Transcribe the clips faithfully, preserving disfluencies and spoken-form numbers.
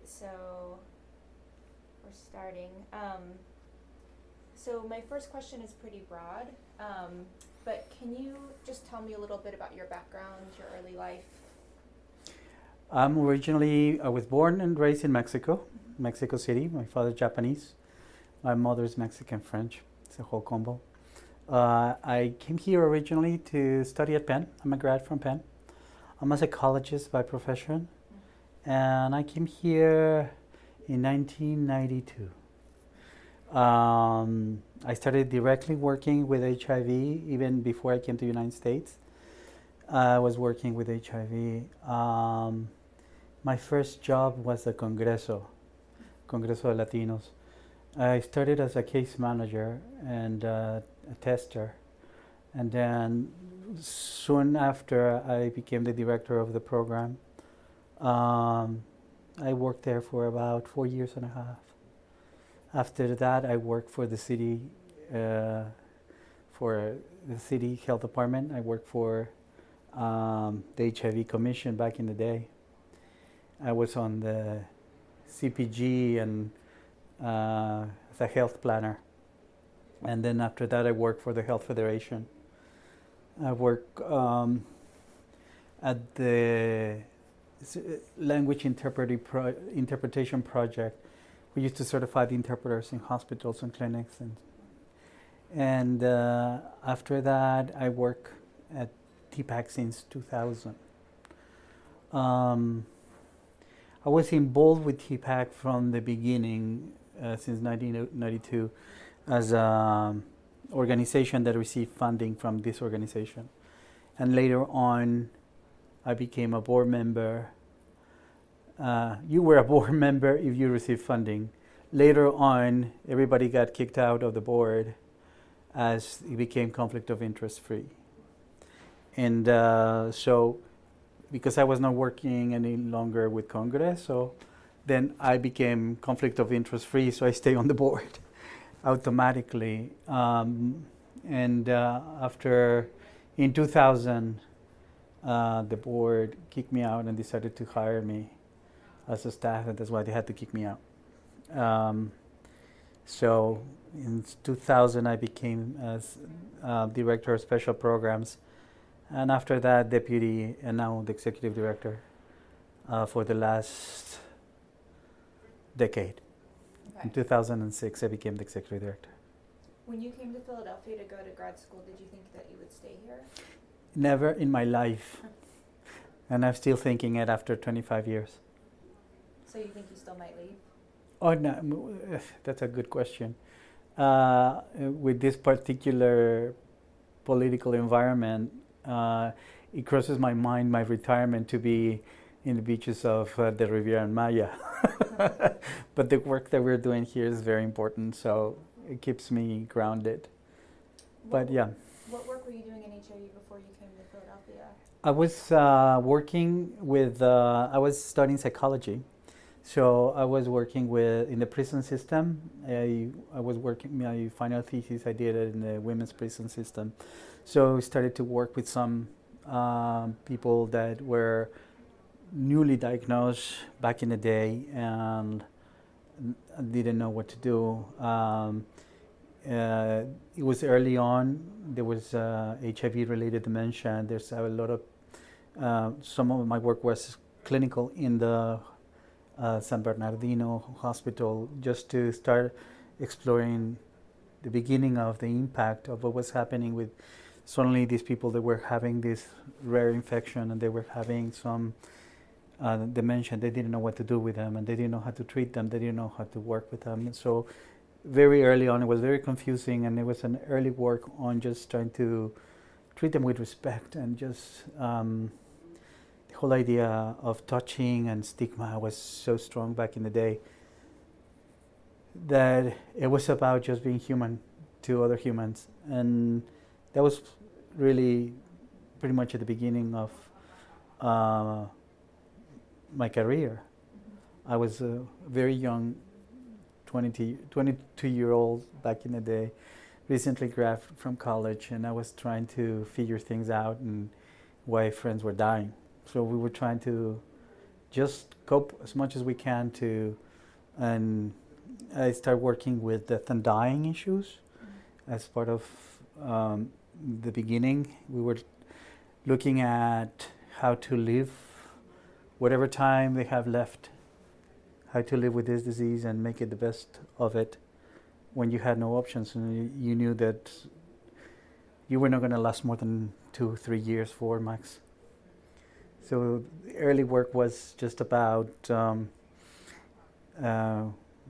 so we're starting. Um, so my first question is pretty broad, um, but can you just tell me a little bit about your background, your early life? I'm originally, I was born and raised in Mexico, mm-hmm. Mexico City. My father's Japanese. My mother's Mexican French. It's a whole combo. Uh, I came here originally to study at Penn. I'm a grad from Penn. I'm a psychologist by profession. Mm-hmm. And I came here in nineteen ninety-two. Um, I started directly working with H I V even before I came to the United States. I was working with H I V. Um, my first job was the Congreso, Congreso de Latinos. I started as a case manager and uh, a tester. And then soon after I became the director of the program. Um, I worked there for about four years and a half. After that, I worked for the city, uh, for the city health department. I worked for um, the H I V Commission back in the day. I was on the C P G and uh, as a health planner. And then after that, I worked for the Health Federation. I work um, at the language interpreti- pro- interpretation project. We used to certify the interpreters in hospitals and clinics. And, and uh, after that, I work at T PAC since two thousand. Um, I was involved with T PAC from the beginning, uh, since nineteen ninety-two, as an organization that received funding from this organization. And later on, I became a board member. Uh, you were a board member if you received funding. Later on, everybody got kicked out of the board as it became conflict of interest free. And uh, so, because I was not working any longer with Congress, so then I became conflict of interest free, so I stay on the board automatically. Um, and uh, after, in two thousand, uh, the board kicked me out and decided to hire me as a staff, and that's why they had to kick me out. Um, so in two thousand, I became as uh, director of special programs, and after that, deputy, and now the executive director uh, for the last decade. Okay. In two thousand six, I became the executive director. When you came to Philadelphia to go to grad school, did you think that you would stay here? Never in my life. And I'm still thinking it after twenty-five years. So you think you still might leave? Oh, no, that's a good question. Uh, with this particular political environment, uh, it crosses my mind my retirement to be in the beaches of uh, the Riviera and Maya. But the work that we're doing here is very important, so it keeps me grounded. What, but yeah. What work were you doing in H I V before you came to Philadelphia? I was uh, working with, uh, I was studying psychology. So I was working with, in the prison system. I, I was working, my final thesis, I did it in the women's prison system. So I started to work with some um, people that were newly diagnosed back in the day and didn't know what to do. Um, uh, it was early on. There was uh, H I V-related dementia. There's a lot of, uh, some of my work was clinical in the uh, San Bernardino Hospital, just to start exploring the beginning of the impact of what was happening with suddenly these people that were having this rare infection and they were having some uh, dementia. They didn't know what to do with them, and they didn't know how to treat them. They didn't know how to work with them. And so very early on, it was very confusing, and it was an early work on just trying to treat them with respect, and just um, the whole idea of touching and stigma was so strong back in the day that it was about just being human to other humans. And that was really pretty much at the beginning of uh, my career. I was a very young twenty, twenty-two year old back in the day, recently graduated from college, and I was trying to figure things out and why friends were dying. So we were trying to just cope as much as we can to, and I started working with death and dying issues as part of um, the beginning. We were looking at how to live whatever time they have left, how to live with this disease and make it the best of it when you had no options and you, you knew that you were not going to last more than two, three years, four max. So the early work was just about um, uh,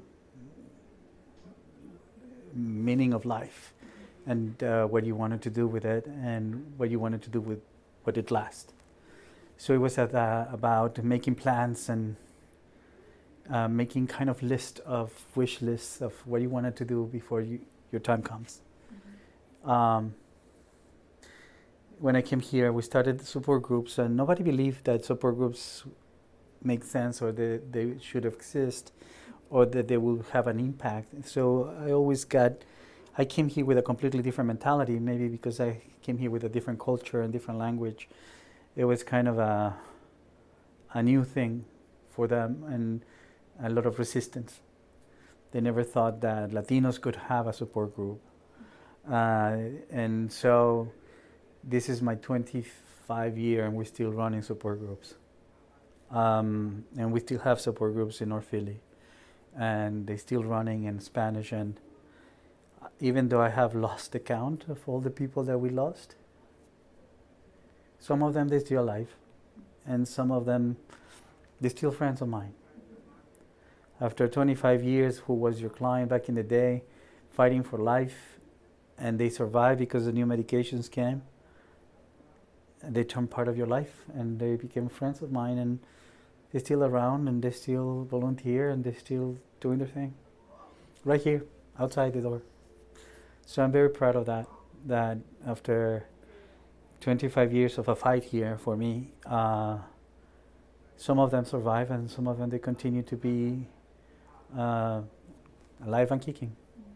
meaning of life and uh, what you wanted to do with it and what you wanted to do with what it lasts. So it was at, uh, about making plans and uh, making kind of list of wish lists of what you wanted to do before you, your time comes. Mm-hmm. Um, when I came here, we started the support groups, and nobody believed that support groups make sense or they, they should exist or that they will have an impact. So I always got, I came here with a completely different mentality, maybe because I came here with a different culture and different language. It was kind of a, a new thing for them and a lot of resistance. They never thought that Latinos could have a support group. Uh, and so this is my twenty-five year and we're still running support groups. Um, and we still have support groups in North Philly. And they're still running in Spanish. And even though I have lost the count of all the people that we lost, some of them, they're still alive. And some of them, they're still friends of mine. After twenty-five years, who was your client back in the day, fighting for life, and they survived because the new medications came, and they turned part of your life, and they became friends of mine, and they're still around, and they still volunteer, and they're still doing their thing. Right here, outside the door. So I'm very proud of that, that after twenty-five years of a fight here for me, uh, some of them survive, and some of them, they continue to be uh, alive and kicking.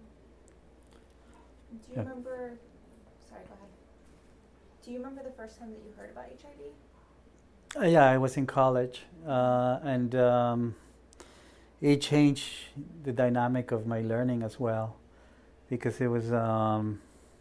Do you Yeah. remember, sorry, go ahead. Do you remember the first time that you heard about H I V? Uh, yeah, I was in college, uh, and um, it changed the dynamic of my learning as well, because it was um,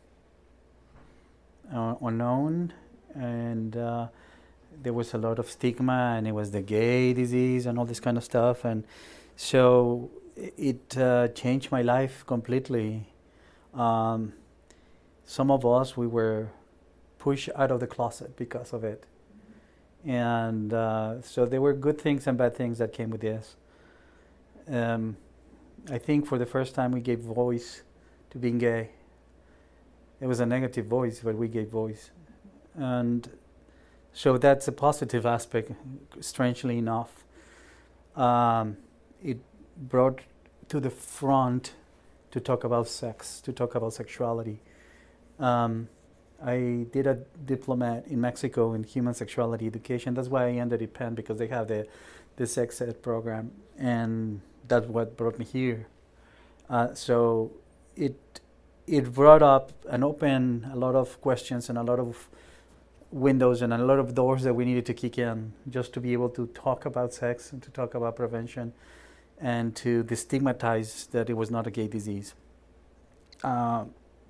uh, unknown, and uh, there was a lot of stigma, and it was the gay disease and all this kind of stuff, and so it uh, changed my life completely. Um, some of us, we were pushed out of the closet because of it. And uh, so there were good things and bad things that came with this. Um, I think for the first time we gave voice to being gay. It was a negative voice, but we gave voice. And so that's a positive aspect, strangely enough. Um, it brought to the front to talk about sex, to talk about sexuality. Um, I did a diplomate in Mexico in human sexuality education. That's why I ended at Penn, because they have the, the sex ed program, and that's what brought me here. Uh, so it it brought up and opened a lot of questions and a lot of windows and a lot of doors that we needed to kick in just to be able to talk about sex and to talk about prevention and to destigmatize that it was not a gay disease. Uh,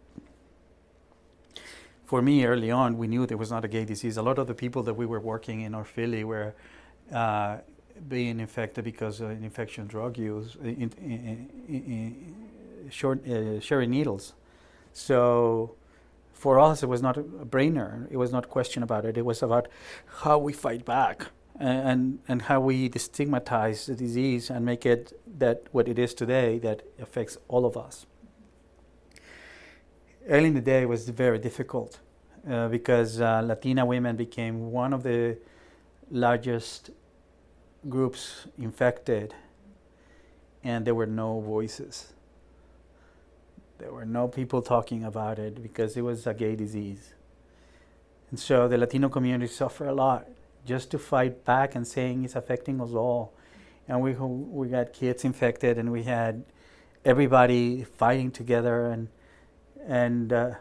For me, early on, we knew there was not a gay disease. A lot of the people that we were working in North Philly were uh, being infected because of infection drug use, in, in, in, in short, uh, sharing needles. So for us, it was not a brainer. It was not a question about it. It was about how we fight back and, and how we destigmatize the disease and make it that what it is today that affects all of us. Early in the day, it was very difficult uh, because uh, Latina women became one of the largest groups infected, and there were no voices. There were no people talking about it because it was a gay disease. And so the Latino community suffered a lot just to fight back and saying it's affecting us all. And we we got kids infected, and we had everybody fighting together, and And uh,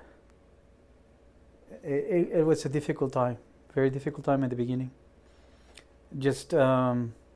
it, it was a difficult time, very difficult time at the beginning. Just um,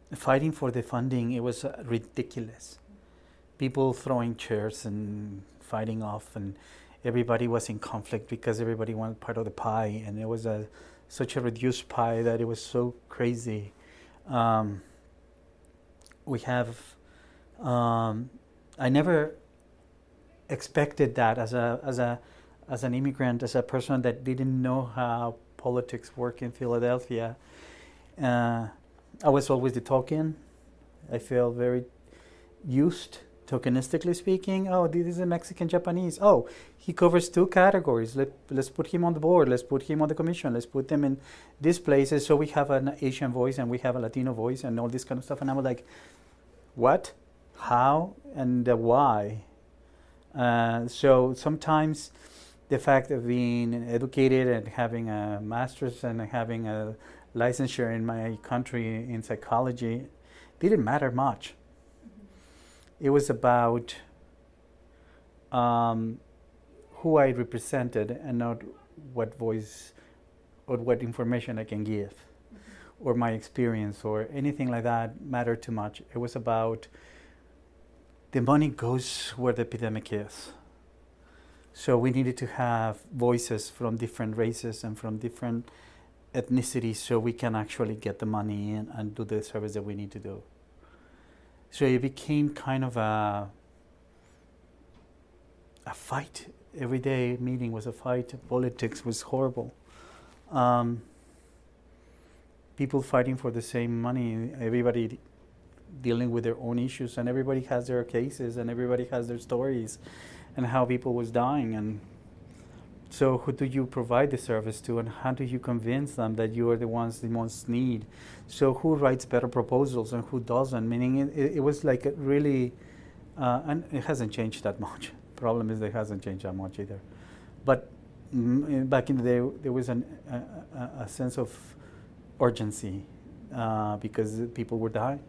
fighting for the funding, it was uh, ridiculous. People throwing chairs and fighting off, and everybody was in conflict because everybody wanted part of the pie, and it was a such a reduced pie that it was so crazy. Um, we have, um, I never expected that as a as a as an immigrant, as a person that didn't know how politics work in Philadelphia. Uh, I was always the token. I felt very used, tokenistically speaking. Oh, this is a Mexican Japanese. Oh, he covers two categories. Let, let's put him on the board. Let's put him on the commission. Let's put them in these places so we have an Asian voice and we have a Latino voice and all this kind of stuff. And I was like, what? How? And uh, why? Uh, so sometimes the fact of being educated and having a master's and having a licensure in my country in psychology didn't matter much. Mm-hmm. It was about um, who I represented and not what voice or what information I can give, mm-hmm. or my experience or anything like that mattered too much. It was about the money goes where the epidemic is. So we needed to have voices from different races and from different ethnicities so we can actually get the money in and do the service that we need to do. So it became kind of a a fight. Every day meeting was a fight. Politics was horrible. Um, people fighting for the same money, everybody dealing with their own issues, and everybody has their cases and everybody has their stories and how people was dying. And so who do you provide the service to, and how do you convince them that you are the ones they most need? So who writes better proposals and who doesn't? Meaning it, it was like a really, uh, and it hasn't changed that much. Problem is that it hasn't changed that much either. But mm, back in the day, there was an, a, a, a sense of urgency uh, because people were dying.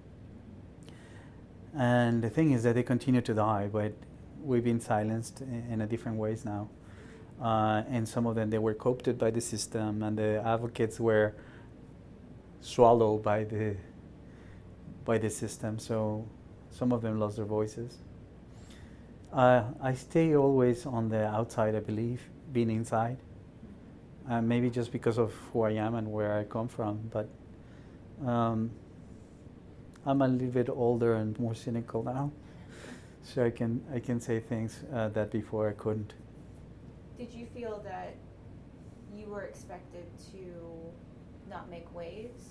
And the thing is that they continue to die, but we've been silenced in, in a different ways now. Uh, and some of them, they were co-opted by the system, and the advocates were swallowed by the by the system. So some of them lost their voices. Uh, I stay always on the outside, I believe, being inside. Uh, maybe just because of who I am and where I come from, but um, I'm a little bit older and more cynical now, so I can I can say things uh, that before I couldn't. Did you feel that you were expected to not make waves?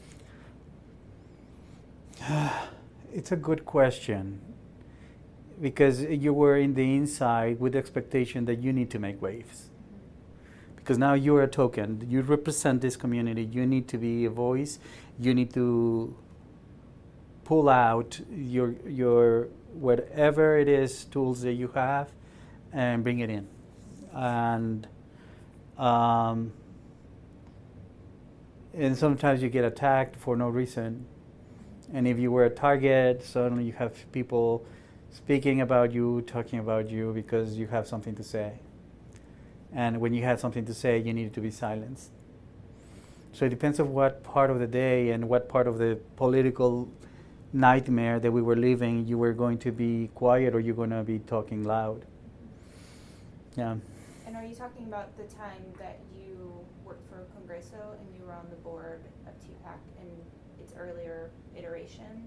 It's a good question, because you were in the inside with the expectation that you need to make waves. Mm-hmm. Because now you're a token, you represent this community, you need to be a voice, you need to pull out your your whatever it is tools that you have and bring it in. And um, and sometimes you get attacked for no reason. And if you were a target, suddenly you have people speaking about you, talking about you because you have something to say. And when you had something to say, you needed to be silenced. So it depends on what part of the day and what part of the political nightmare that we were living, you were going to be quiet or you're going to be talking loud. Yeah. And are you talking about the time that you worked for Congreso and you were on the board of T PAC in its earlier iteration?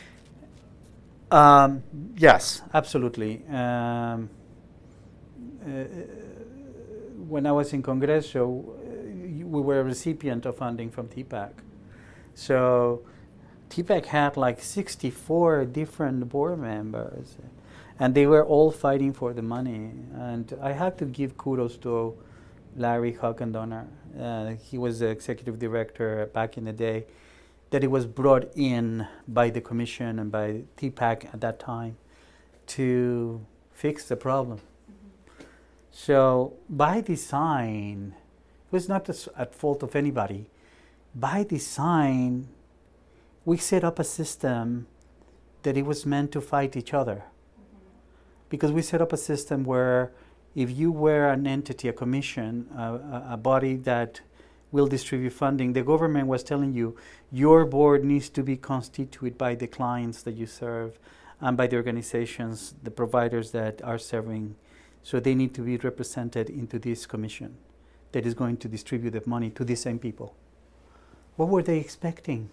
Um, yes, absolutely. Um, uh, when I was in Congreso, uh, we were a recipient of funding from T PAC. So T PAC had like sixty-four different board members, and they were all fighting for the money. And I have to give kudos to Larry Huckendonner. Uh, he was the executive director back in the day, that it was brought in by the commission and by T PAC at that time to fix the problem. Mm-hmm. So by design, it was not at fault of anybody. By design, we set up a system that it was meant to fight each other. Mm-hmm. Because we set up a system where if you were an entity, a commission, a, a body that will distribute funding. The government was telling you your board needs to be constituted by the clients that you serve and by the organizations, the providers that are serving. So they need to be represented into this commission that is going to distribute the money to the same people. What were they expecting?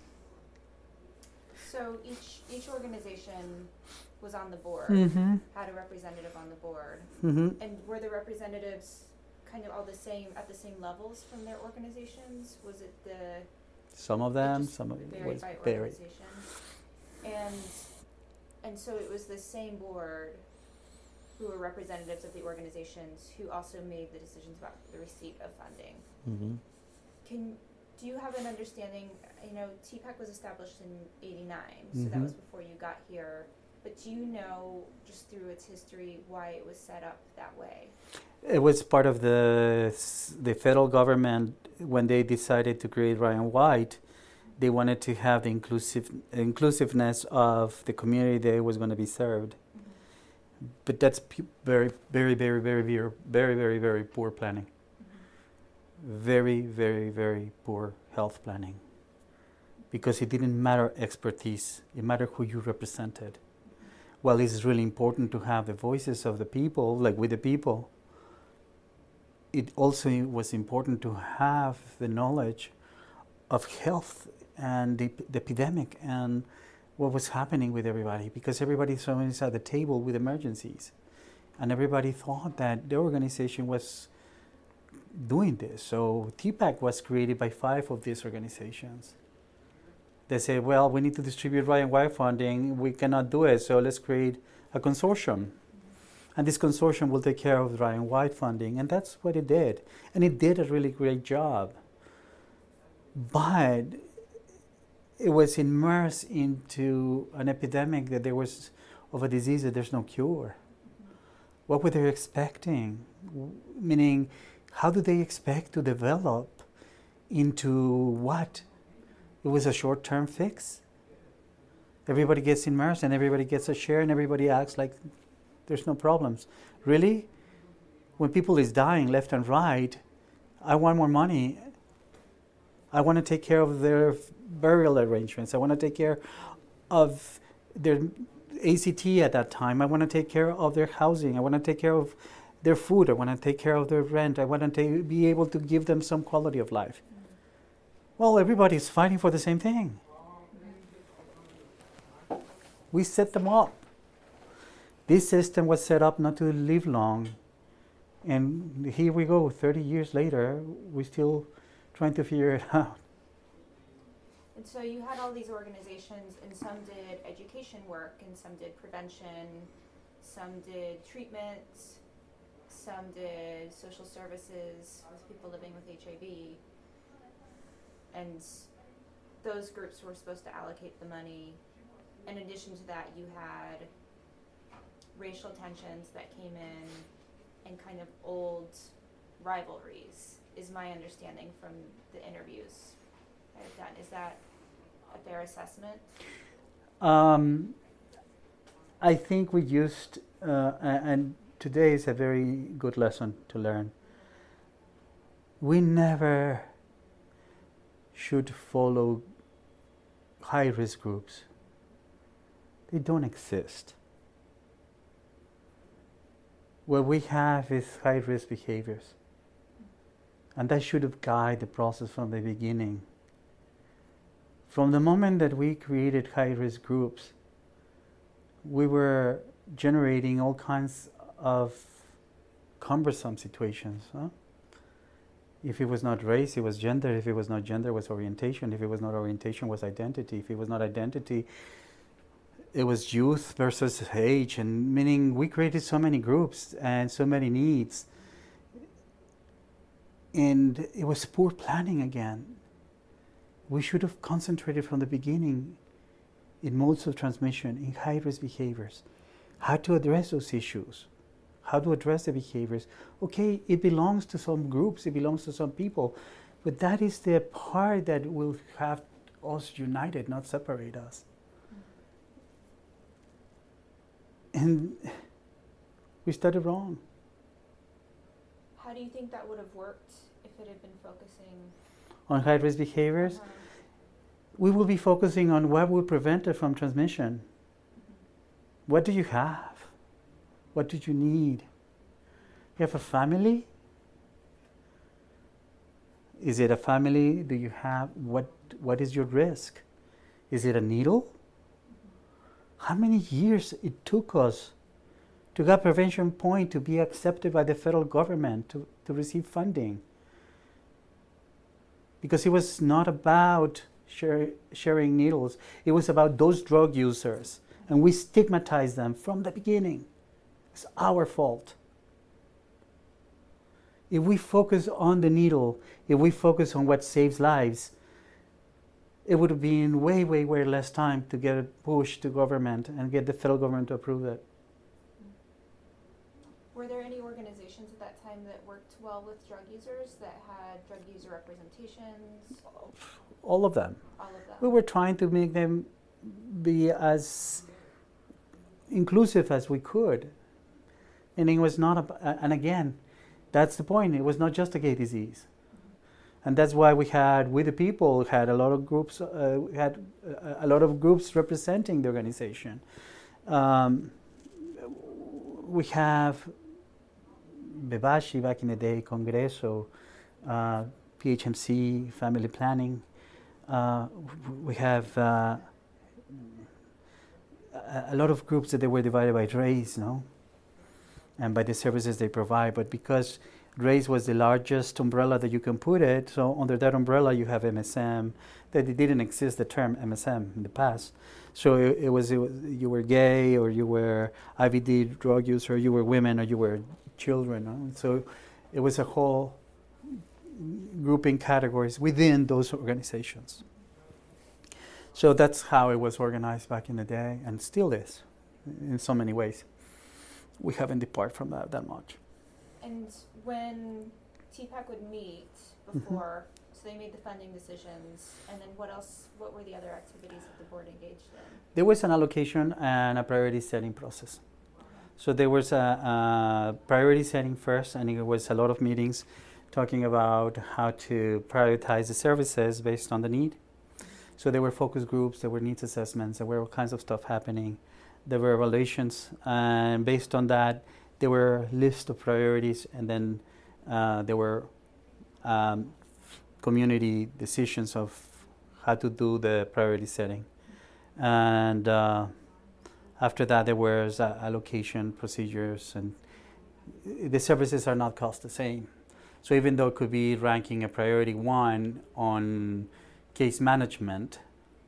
So each each organization was on the board, Mm-hmm. had a representative on the board, Mm-hmm. and were the representatives kind of all the same at the same levels from their organizations? Was it the Some of it them, just some of it varied was by varied. organization? And and so it was the same board who were representatives of the organizations who also made the decisions about the receipt of funding. Mm-hmm. Can do you have an understanding? You know, T PAC was established in eighty-nine, so that Mhm. was before you got here. But do you know, just through its history, why it was set up that way? It was part of the s- the federal government when they decided to create Ryan White. They wanted to have the inclusive inclusiveness of the community that was going to be served. But that's pu- very, very, very, very, very, very, very, very poor planning. Very, very, very poor health planning. Because it didn't matter expertise; it mattered who you represented. Well, it's really important to have the voices of the people, like with the people. It also was important to have the knowledge of health and the, the epidemic and what was happening with everybody, because everybody's always at the table with emergencies. And everybody thought that the organization was doing this. So T PAC was created by five of these organizations. They said, well, we need to distribute Ryan White funding. We cannot do it, so let's create a consortium. And this consortium will take care of Ryan White funding. And that's what it did. And it did a really great job. But it was immersed into an epidemic that there was of a disease that there's no cure. What were they expecting? W- Meaning, how do they expect to develop into what? It was a short-term fix. Everybody gets immersed and everybody gets a share and everybody acts like there's no problems. Really? When people is dying left and right, I want more money. I want to take care of their f- burial arrangements. I want to take care of their A C T at that time. I want to take care of their housing. I want to take care of their food. I want to take care of their rent. I want to ta- be able to give them some quality of life. Well, everybody's fighting for the same thing. We set them up. This system was set up not to live long. And here we go, thirty years later, we're still trying to figure it out. And so you had all these organizations, and some did education work, and some did prevention, some did treatments, some did social services with people living with H I V. And those groups were supposed to allocate the money. In addition to that, you had racial tensions that came in and kind of old rivalries, is my understanding from the interviews I've done. Is that a fair assessment? Um, I think we used, uh, a- and today is a very good lesson to learn. We never should follow high risk groups. They don't exist. What we have is high risk behaviors. And that should have guided the process from the beginning. From the moment that we created high risk groups, we were generating all kinds of cumbersome situations. Huh? If it was not race, it was gender. If it was not gender, it was orientation. If it was not orientation, it was identity. If it was not identity, it was youth versus age. And meaning we created so many groups and so many needs. And it was poor planning again. We should have concentrated from the beginning in modes of transmission, in high-risk behaviors, how to address those issues, how to address the behaviors. Okay, it belongs to some groups, it belongs to some people, but that is the part that will have us united, not separate us. And we started wrong. How do you think that would have worked if it had been focusing on high-risk behaviors, Uh-huh. we will be focusing on what will prevent it from transmission. What do you have? What do you need? You have a family? Is it a family? Do you have, what, what is your risk? Is it a needle? How many years it took us to get Prevention Point to be accepted by the federal government to, to receive funding? Because it was not about share, sharing needles. It was about those drug users. And we stigmatized them from the beginning. It's our fault. If we focus on the needle, if we focus on what saves lives, it would have been way, way, way less time to get it pushed to government and get the federal government to approve it. Were there any organizations at that time that worked well with drug users, that had drug user representations? All of them. All of them. We were trying to make them be as inclusive as we could. And it was not, a, and again, that's the point. It was not just a gay disease. And that's why we had, We the People had a lot of groups, uh, had a, a lot of groups representing the organization. Um, we have Bebashi back in the day, Congreso, uh, P H M C, Family Planning. Uh, we have uh, a, a lot of groups that they were divided by race, no? And by the services they provide. But because race was the largest umbrella that you can put it, so under that umbrella you have M S M. That it didn't exist, the term M S M in the past. So it, it, was, it was you were gay, or you were I V D drug user, or you were women, or you were children. No? So it was a whole grouping categories within those organizations. So that's how it was organized back in the day, and still is in so many ways. We haven't departed from that that much. And when T PAC would meet before, mm-hmm. so they made the funding decisions, and then what else, what were the other activities that the board engaged in? There was an allocation and a priority setting process. Okay. So there was a, a priority setting first, and it was a lot of meetings talking about how to prioritize the services based on the need. So there were focus groups, there were needs assessments, there were all kinds of stuff happening. There were evaluations, and based on that, there were lists of priorities, and then uh, there were um, community decisions of how to do the priority setting. And uh, after that, there was uh, allocation procedures, and the services are not cost the same. So even though it could be ranking a priority one on case management,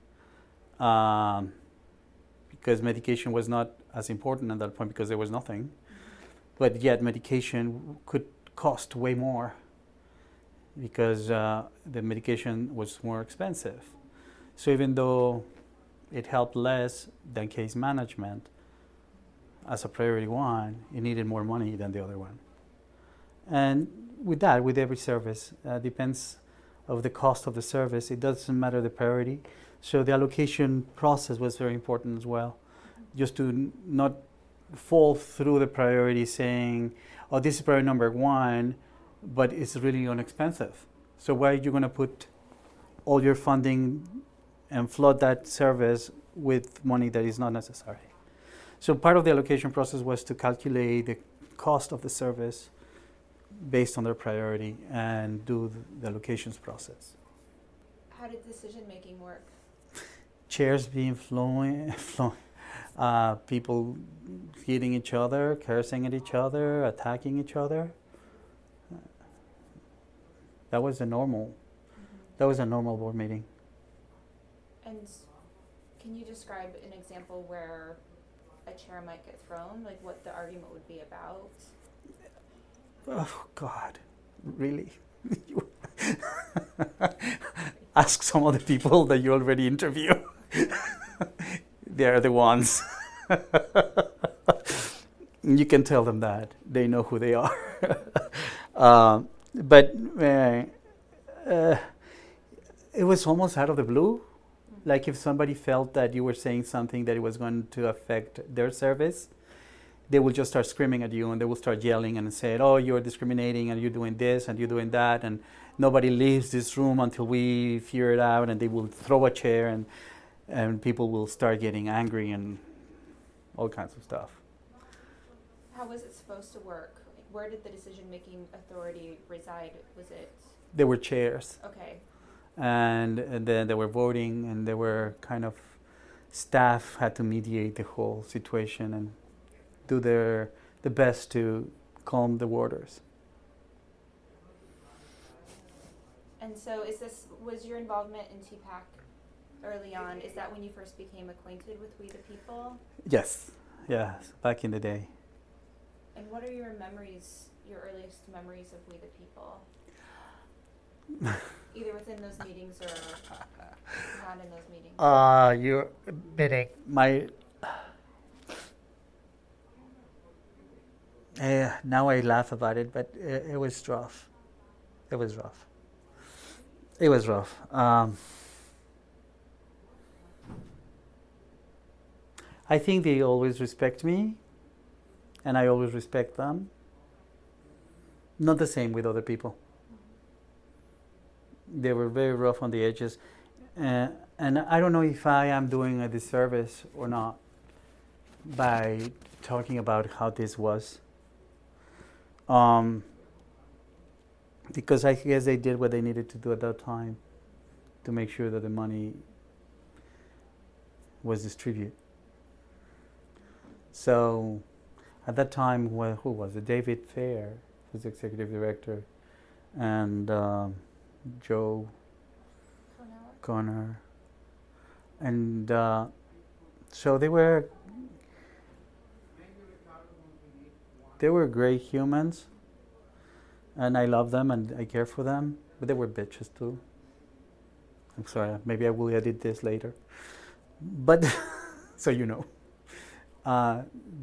um, because medication was not as important at that point because there was nothing. But yet medication could cost way more because uh, the medication was more expensive. So even though it helped less than case management, as a priority one, it needed more money than the other one. And with that, with every service, uh, depends of the cost of the service. It doesn't matter the priority. So the allocation process was very important as well, just to n- not fall through the priority saying, oh, this is priority number one, but it's really inexpensive. So why are you going to put all your funding and flood that service with money that is not necessary? So part of the allocation process was to calculate the cost of the service based on their priority and do the allocations process. How did decision making work? Chairs being flowing, flowing. Uh, people hitting each other, cursing at each other, attacking each other. That was a normal. Mm-hmm. That was a normal board meeting. And can you describe an example where a chair might get thrown, like what the argument would be about? Oh God, really? Ask some of the people that you already interview. They're the ones. You can tell them that. They know who they are. uh, but uh, uh, it was almost out of the blue. Mm-hmm. Like if somebody felt that you were saying something that it was going to affect their service, they will just start screaming at you, and they will start yelling and say, oh, you're discriminating, and you're doing this, and you're doing that. And nobody leaves this room until we figure it out, and they will throw a chair, and and people will start getting angry and all kinds of stuff. How was it supposed to work? Where did the decision-making authority reside? Was it? There were chairs. Okay. And, and then they were voting, and there were kind of staff had to mediate the whole situation and do their the best to calm the waters. And so, is this was your involvement in T PAC early on? Is that when you first became acquainted with We the People? Yes, yes, back in the day. And what are your memories, your earliest memories of We the People? Either within those meetings or not in those meetings. Uh, you're meaning my. Uh, now I laugh about it, but it, it was rough. It was rough. It was rough. Um, I think they always respect me, and I always respect them. Not the same with other people. They were very rough on the edges, uh, and I don't know if I am doing a disservice or not by talking about how this was. Um, because I guess they did what they needed to do at that time to make sure that the money was distributed. So at that time, well, who was it? David Fair was the executive director, and um, Joe Connor. And uh, so they were they were great humans, and I love them and I care for them, but they were bitches too. I'm sorry, maybe I will edit this later. But, so you know. Uh,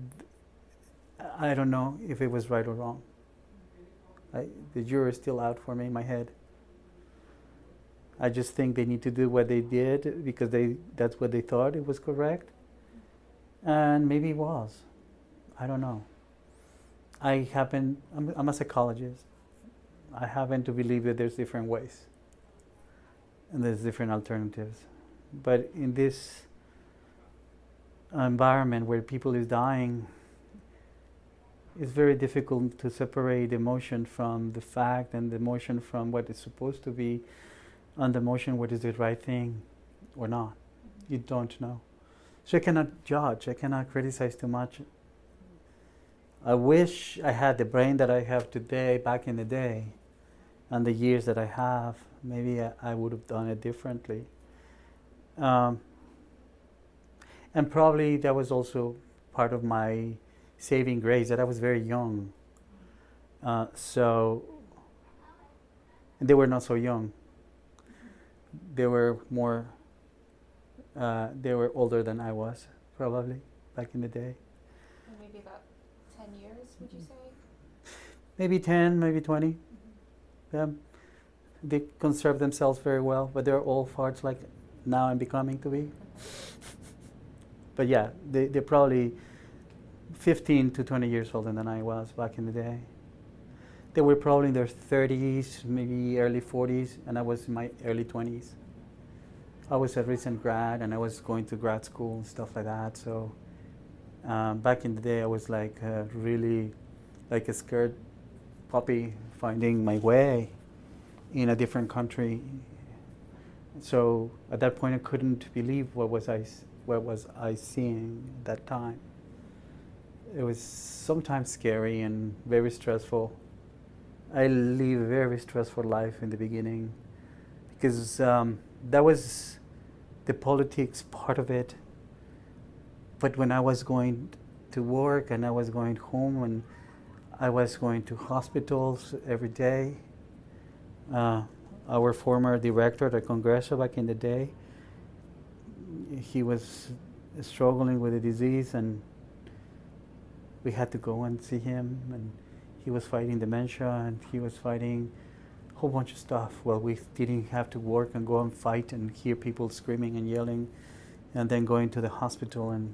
I don't know if it was right or wrong. I, the jury is still out for me in my head. I just think they need to do what they did because they that's what they thought it was correct. And maybe it was. I don't know. I happen, I'm, I'm a psychologist. I happen to believe that there's different ways and there's different alternatives. But in this environment where people is dying, it's very difficult to separate emotion from the fact and the emotion from what is supposed to be, and the emotion what is the right thing or not. You don't know. So I cannot judge, I cannot criticize too much. I wish I had the brain that I have today, back in the day, and the years that I have. Maybe I, I would have done it differently. Um, and probably that was also part of my saving grace, that I was very young. Uh, so, and they were not so young. They were more, uh, they were older than I was, probably, back in the day. And maybe about ten years, would you say? Maybe ten, maybe twenty. Mm-hmm. Um, they conserve themselves very well, but they're all farts like now I'm becoming to be. But yeah, they, they're probably fifteen to twenty years older than I was back in the day. They were probably in their thirties, maybe early forties, and I was in my early twenties. I was a recent grad, and I was going to grad school and stuff like that. So um, back in the day, I was like uh, really like a scared puppy finding my way in a different country. So at that point, I couldn't believe what was I what was I seeing at that time. It was sometimes scary and very stressful. I lived a very stressful life in the beginning because um, that was the politics part of it. But when I was going to work and I was going home and I was going to hospitals every day, uh, our former director, the Congreso back in the day, he was struggling with a disease, and we had to go and see him, and he was fighting dementia, and he was fighting a whole bunch of stuff. Well, we didn't have to work and go and fight and hear people screaming and yelling, and then going to the hospital and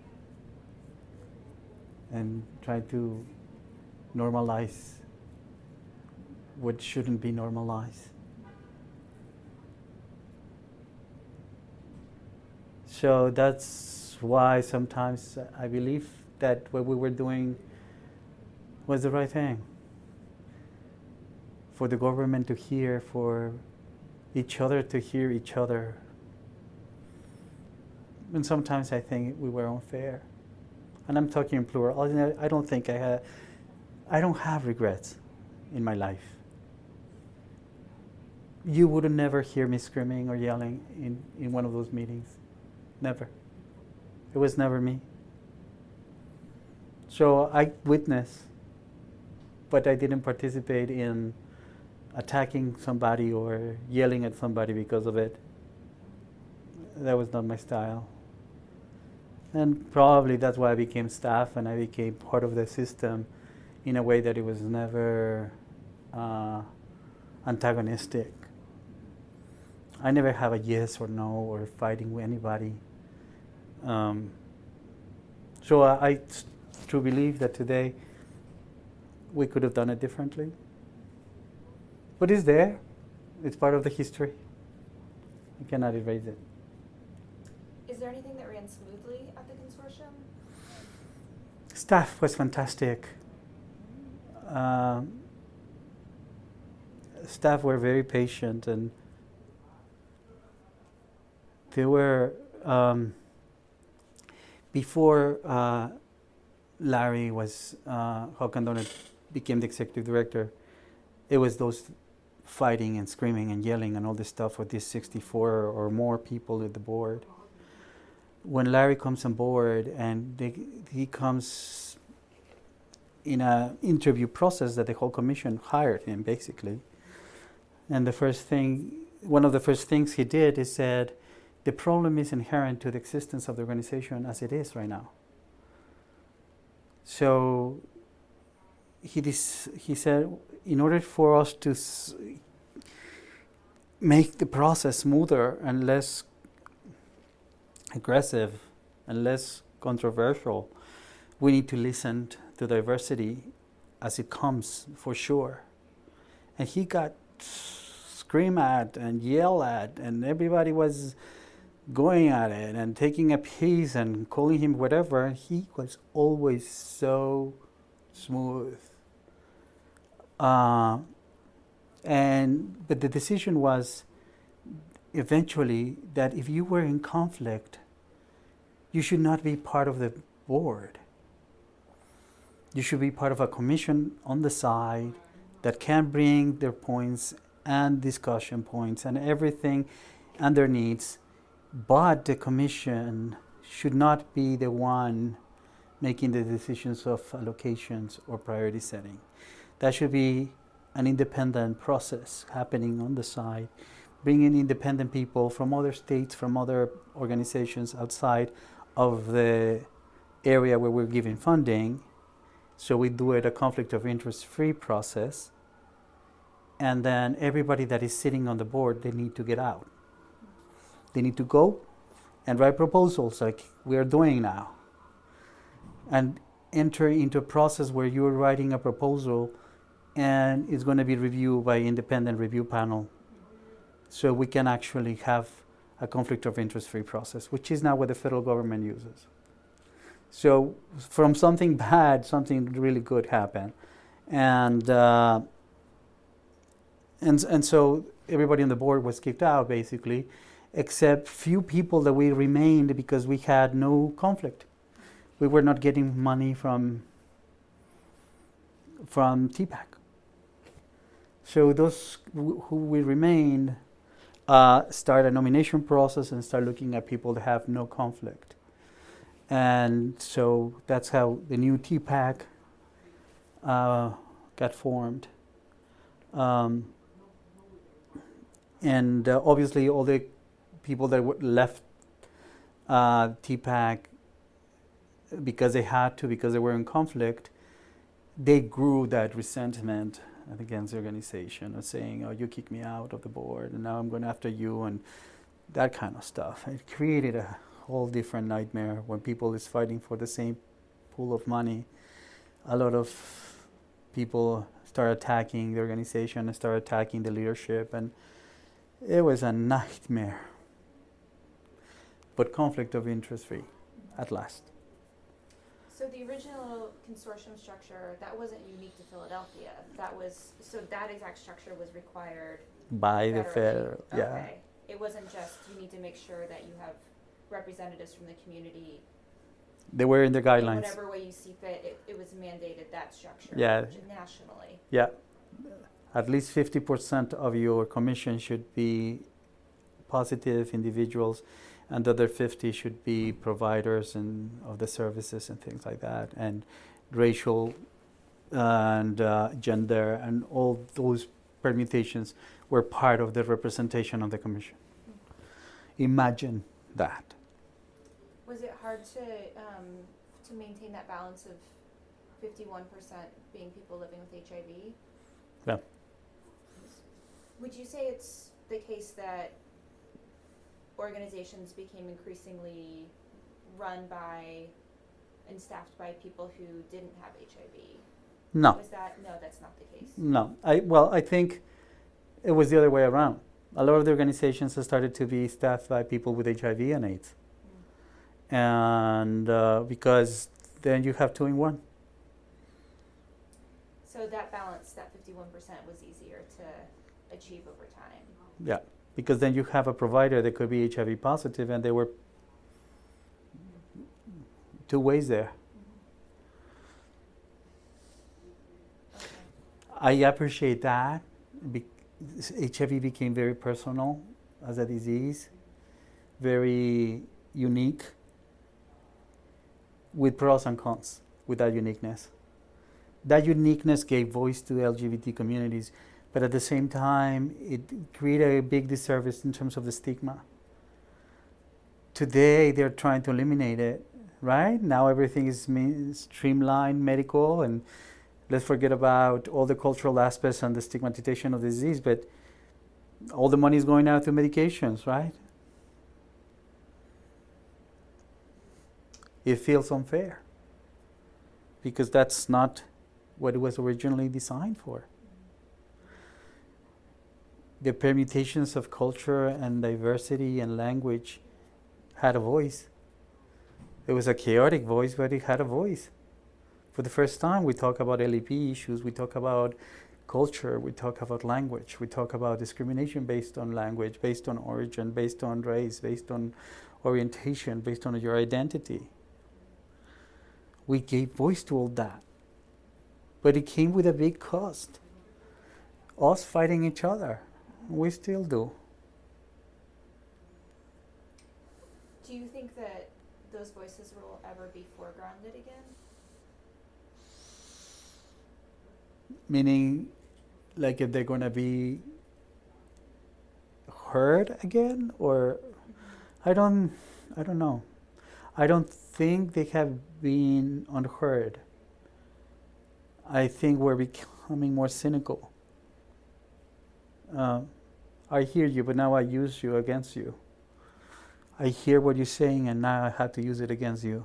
and try to normalize what shouldn't be normalized. So that's why sometimes I believe that what we were doing was the right thing. For the government to hear, for each other to hear each other. And sometimes I think we were unfair. And I'm talking in plural. I don't think I had, I don't have regrets in my life. You would never hear me screaming or yelling in, in one of those meetings. Never. It was never me. So I witnessed, but I didn't participate in attacking somebody or yelling at somebody because of it. That was not my style. And probably that's why I became staff and I became part of the system in a way that it was never uh, antagonistic. I never have a yes or no or fighting with anybody. Um, so I, I truly believe that today we could have done it differently. But it's there. It's part of the history. You cannot erase it. Is there anything that ran smoothly at the consortium? Staff was fantastic. Um, staff were very patient, and they were, um, before uh, Larry was, uh, Håkan Donner became the executive director, it was those fighting and screaming and yelling and all this stuff with these sixty-four or more people at the board. When Larry comes on board and they, he comes in an interview process that the whole commission hired him, basically. And the first thing, one of the first things he did is said, the problem is inherent to the existence of the organization as it is right now. So he, dis- he said, in order for us to s- make the process smoother and less aggressive and less controversial, we need to listen to diversity as it comes, for sure. And he got screamed at and yelled at, and everybody was going at it and taking a piece and calling him whatever. He was always so smooth. Uh, and but the decision was eventually that if you were in conflict, you should not be part of the board. You should be part of a commission on the side that can bring their points and discussion points and everything and their needs, but the commission should not be the one making the decisions of allocations or priority setting. That should be an independent process happening on the side, bringing independent people from other states, from other organizations outside of the area where we're giving funding. So we do it a conflict of interest free process. And then everybody that is sitting on the board, they need to get out. They need to go and write proposals like we are doing now. And enter into a process where you're writing a proposal and it's going to be reviewed by independent review panel. So we can actually have a conflict of interest free process, which is now what the federal government uses. So from something bad, something really good happened. And, uh, and, and so everybody on the board was kicked out, basically, except few people that we remained because we had no conflict. We were not getting money from, from T PAC. So those w- who we remained uh, start a nomination process and start looking at people that have no conflict. And so that's how the new T PAC uh, got formed. Um, and uh, obviously all the people that w- left uh, T PAC because they had to, because they were in conflict, they grew that resentment against the organization of saying, oh, you kicked me out of the board and now I'm going after you, and that kind of stuff. It created a whole different nightmare when people is fighting for the same pool of money. A lot of people start attacking the organization and start attacking the leadership, and it was a nightmare. but conflict of interest free at last. So the original consortium structure, that wasn't unique to Philadelphia. That was, so that exact structure was required By the federally. federal, yeah. Okay. It wasn't just, you need to make sure that you have representatives from the community. They were in the In guidelines. whatever way you see fit, it, it was mandated, that structure. Yeah. Nationally. Yeah. At least fifty percent of your commission should be positive individuals, and the other fifty should be providers and of the services and things like that, and racial and uh, gender and all those permutations were part of the representation of the commission. Imagine that. Was it hard to um, to maintain that balance of fifty-one percent being people living with H I V? Yeah. Would you say it's the case that organizations became increasingly run by and staffed by people who didn't have H I V? No. Was that, no, that's not the case. No. I well, I think it was the other way around. A lot of the organizations have started to be staffed by people with H I V and AIDS. Mm. And uh, because then you have two in one. So that balance, that fifty-one percent was easier to achieve over time. Yeah, because then you have a provider that could be H I V positive, and there were two ways there. Okay. I appreciate that. Be- H I V became very personal as a disease, very unique, with pros and cons with that uniqueness. That uniqueness gave voice to the L G B T communities, but at the same time, it created a big disservice in terms of the stigma. Today, they're trying to eliminate it, right? Now everything is me- streamlined, medical, and let's forget about all the cultural aspects and the stigmatization of the disease, but all the money is going out to medications, right? It feels unfair because that's not what it was originally designed for. The permutations of culture and diversity and language had a voice. It was a chaotic voice, but it had a voice. For the first time, we talk about L E P issues, we talk about culture, we talk about language, we talk about discrimination based on language, based on origin, based on race, based on orientation, based on your identity. We gave voice to all that. But it came with a big cost. Us fighting each other. We still do. Do you think that those voices will ever be foregrounded again? Meaning, like if they're going to be heard again, or I don't, I don't know. I don't think they have been unheard. I think we're becoming more cynical. Uh, I hear you, but now I use you against you. I hear what you're saying, and now I have to use it against you.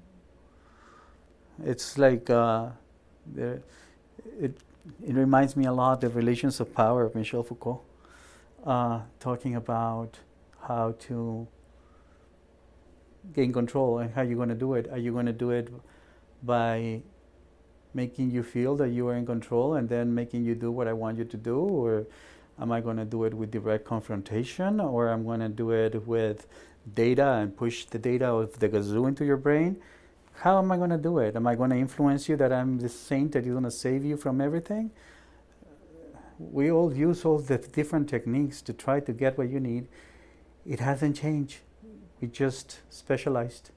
It's like uh, the, it. It reminds me a lot of Relations of Power of Michel Foucault, uh, talking about how to gain control and how you're going to do it. Are you going to do it by making you feel that you are in control and then making you do what I want you to do, or am I going to do it with direct confrontation, or I'm going to do it with data and push the data of the gazoo into your brain? How am I going to do it? Am I going to influence you that I'm the saint that is going to save you from everything? We all use all the different techniques to try to get what you need. It hasn't changed. We just specialized.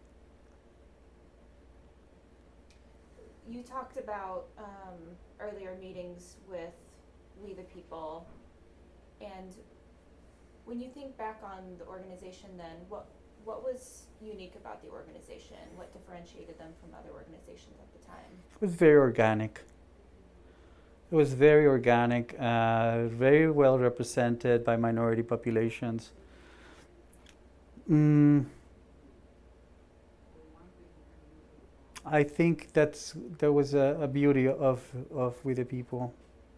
You talked about um, earlier meetings with We the People, and when you think back on the organization then, what what was unique about the organization? What differentiated them from other organizations at the time? It was very organic. It was very organic, uh, very well represented by minority populations. Mm, I think that's there was a, a beauty of of We the People.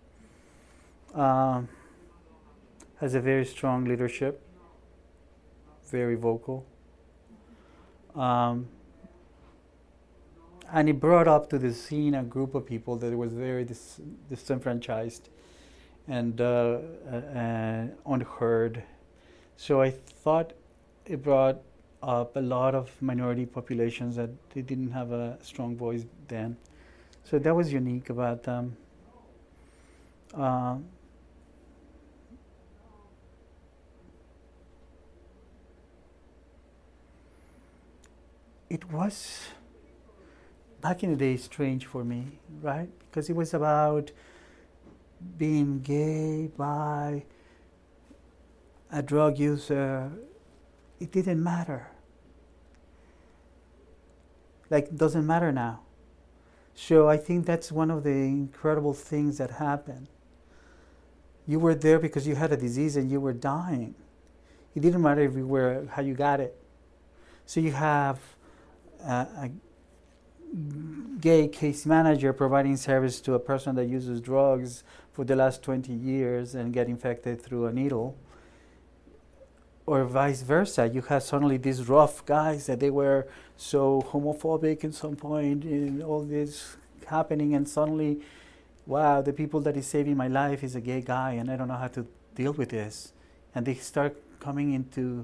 Um, has a very strong leadership, very vocal. Um, and it brought up to the scene a group of people that was very dis- disenfranchised and uh, uh, unheard. So I thought it brought up a lot of minority populations that they didn't have a strong voice then. So that was unique about them. Uh, it was, back in the day, strange for me, right? Because it was about being gay, bi, a drug user. It didn't matter. Like, it doesn't matter now. So I think that's one of the incredible things that happened. You were there because you had a disease and you were dying. It didn't matter if you were, how you got it. So you have uh, a gay case manager providing service to a person that uses drugs for the last twenty years and get infected through a needle. Or vice versa, you have suddenly these rough guys that they were so homophobic at some point, and all this happening, and suddenly, wow, the people that is saving my life is a gay guy, and I don't know how to deal with this. And they start coming into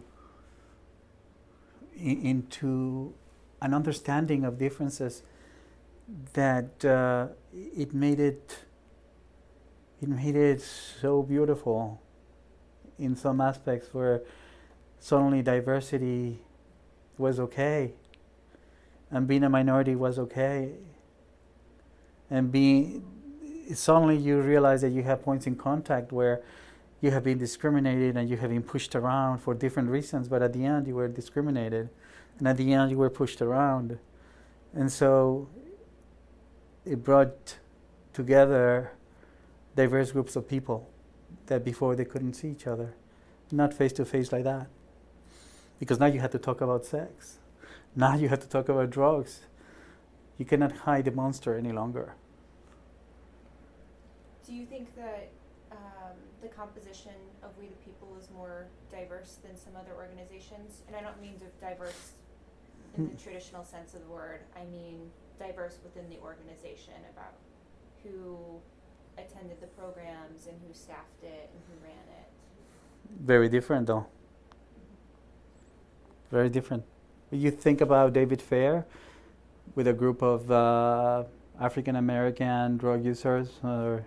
in, into an understanding of differences that uh, it made it it made it so beautiful in some aspects where suddenly diversity was okay, and being a minority was okay, and being suddenly you realize that you have points in contact where you have been discriminated and you have been pushed around for different reasons, but at the end you were discriminated, and at the end you were pushed around, and so it brought together diverse groups of people that before they couldn't see each other, not face to face like that. Because now you have to talk about sex. Now you have to talk about drugs. You cannot hide the monster any longer. Do you think that um, the composition of We the People is more diverse than some other organizations? And I don't mean diverse in mm. the traditional sense of the word. I mean diverse within the organization, about who attended the programs and who staffed it and who ran it. Very different, though. Very different. You think about David Fair with a group of uh, African American drug users, or,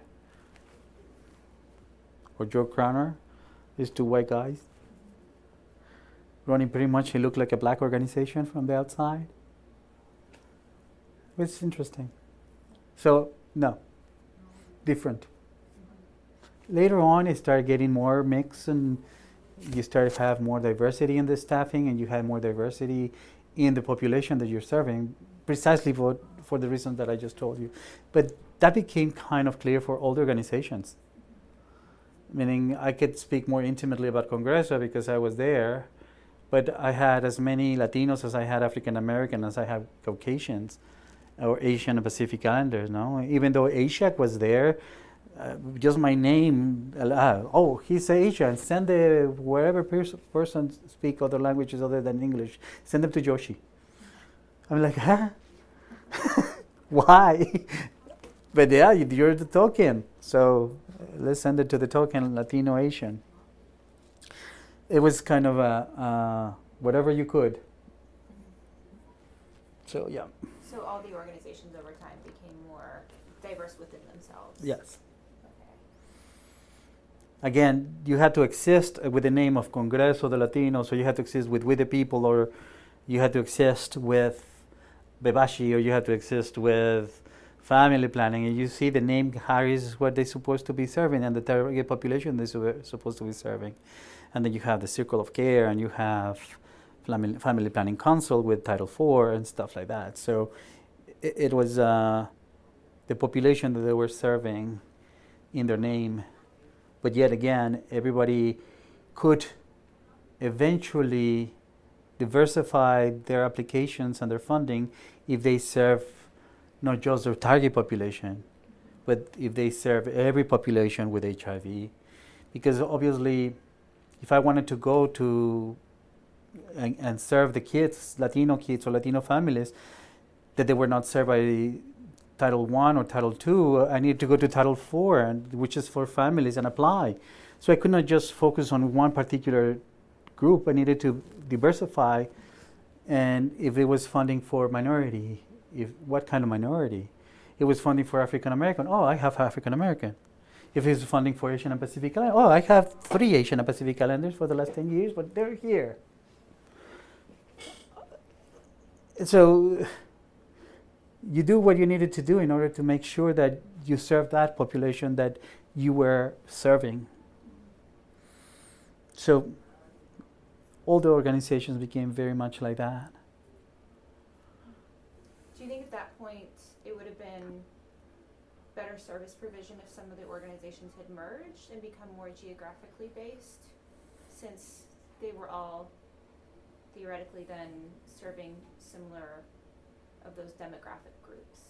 or Joe Crowner, these two white guys running pretty much, it looked like a black organization from the outside. It's interesting. So, no, different. Later on, it started getting more mixed, and you start to have more diversity in the staffing, and you have more diversity in the population that you're serving, precisely for, for the reasons that I just told you. But that became kind of clear for all the organizations. Meaning, I could speak more intimately about Congreso because I was there, but I had as many Latinos as I had African American, as I had Caucasians, or Asian and Pacific Islanders, no? Even though A S H A C was there, Uh, just my name, uh, oh, he's Asian, send the, wherever pers- person speak other languages other than English, send them to Joshi. I'm like, huh? Why? But yeah, you're the token, so uh, let's send it to the token Latino Asian. It was kind of a, uh, whatever you could. So yeah. So all the organizations over time became more diverse within themselves. Yes. Again, you had to exist with the name of Congreso de Latinos, so you had to exist with We the People, or you had to exist with Bebashi, or you had to exist with family planning. And you see the name carries what they're supposed to be serving and the target population they're supposed to be serving. And then you have the Circle of Care, and you have Family, family Planning Council with Title four and stuff like that. So it, it was uh, the population that they were serving in their name. But yet again, everybody could eventually diversify their applications and their funding if they serve not just their target population, but if they serve every population with H I V. Because obviously, if I wanted to go to and, and serve the kids, Latino kids or Latino families, that they were not served by Title One or Title Two. I needed to go to Title Four, and, which is for families, and apply. So I could not just focus on one particular group. I needed to diversify, and if it was funding for minority, if what kind of minority? It was funding for African American. Oh, I have African American. If it's funding for Asian and Pacific Islanders, oh, I have three Asian and Pacific Islanders for the last ten years, but they're here. So you do what you needed to do in order to make sure that you serve that population that you were serving. So all the organizations became very much like that. Do you think at that point it would have been better service provision if some of the organizations had merged and become more geographically based, since they were all theoretically then serving similar of those demographic groups?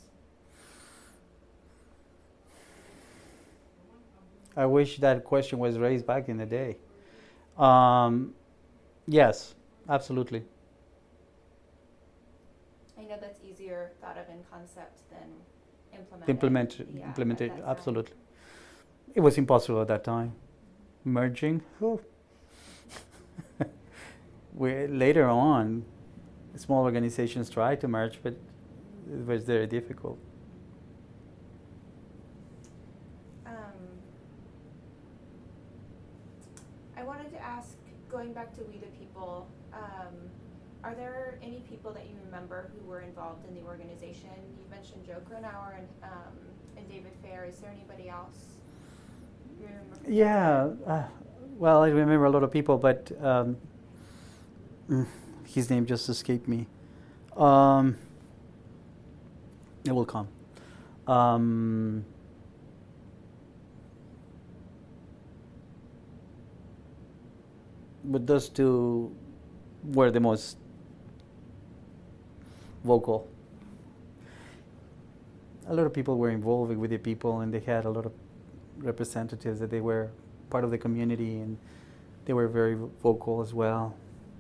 I wish that question was raised back in the day. Um, yes, absolutely. I know that's easier thought of in concept than implemented. Implement, yeah, implemented, at absolutely. It was impossible at that time. Merging, oh. we, later on, small organizations tried to merge, but it was very difficult. Um, I wanted to ask, going back to We the People, um, are there any people that you remember who were involved in the organization? You mentioned Joe Gronauer and, um, and David Fair. Is there anybody else you remember? Yeah, uh, well, I remember a lot of people, but um, his name just escaped me. Um, it will come. Um, but those two were the most vocal. A lot of people were involved with the people, and they had a lot of representatives that they were part of the community, and they were very vocal as well.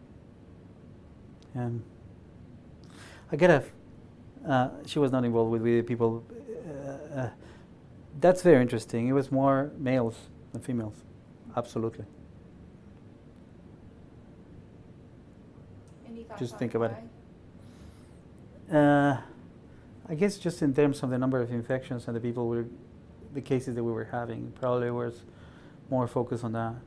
And I get a, uh, she was not involved with the people. Uh, uh, that's very interesting. It was more males than females, absolutely. Any thoughts Just on think about why? it. Uh, I guess just in terms of the number of infections and the people were, the cases that we were having, probably was more focused on that.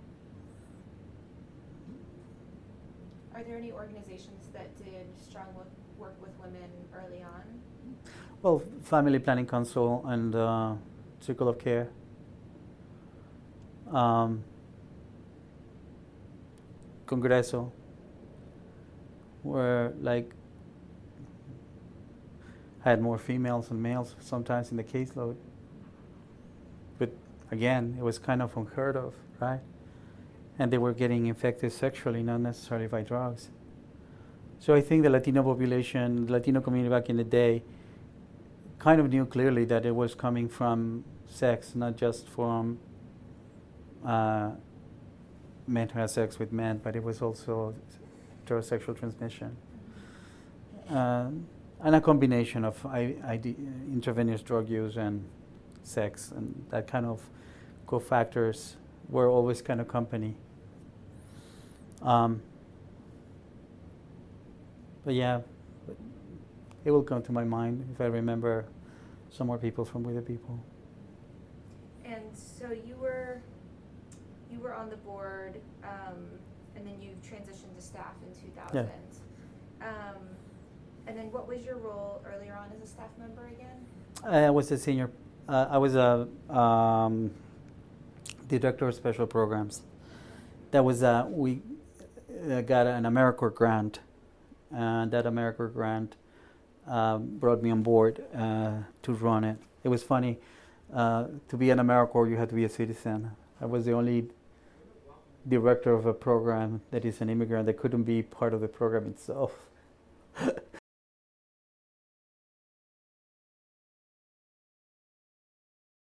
Are there any organizations that did strong wo- work with women early on? Well, Family Planning Council and uh, Circle of Care. Um, Congreso, where like had more females than males sometimes in the caseload. But again, it was kind of unheard of, right? And they were getting infected sexually, not necessarily by drugs. So I think the Latino population, the Latino community back in the day, kind of knew clearly that it was coming from sex, not just from uh, men who had sex with men, but it was also heterosexual transmission. Um, and a combination of I, I D, intravenous drug use and sex, and that kind of cofactors were always kind of company. Um, but yeah, it will come to my mind if I remember some more people from We the People. And so you were you were on the board, um, and then you transitioned to staff in two thousand. Yeah. Um, and then what was your role earlier on as a staff member again? I was a senior. Uh, I was a um, director of special programs. That was uh, we uh, got an AmeriCorps grant, and that AmeriCorps grant uh, brought me on board uh, to run it. It was funny. Uh, to be an AmeriCorps, you had to be a citizen. I was the only director of a program that is an immigrant that couldn't be part of the program itself.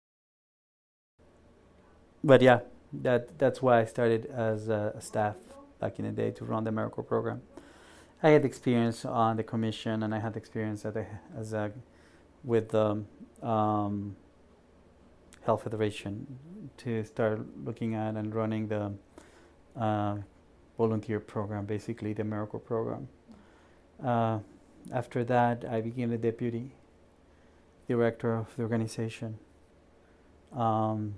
But yeah, that that's why I started as a, a staff back in the day to run the AmeriCorps program. I had experience on the commission, and I had experience at the, as a, with the um, Health Federation to start looking at and running the uh, volunteer program, basically the AmeriCorps program. Uh, after that, I became the deputy director of the organization. Um,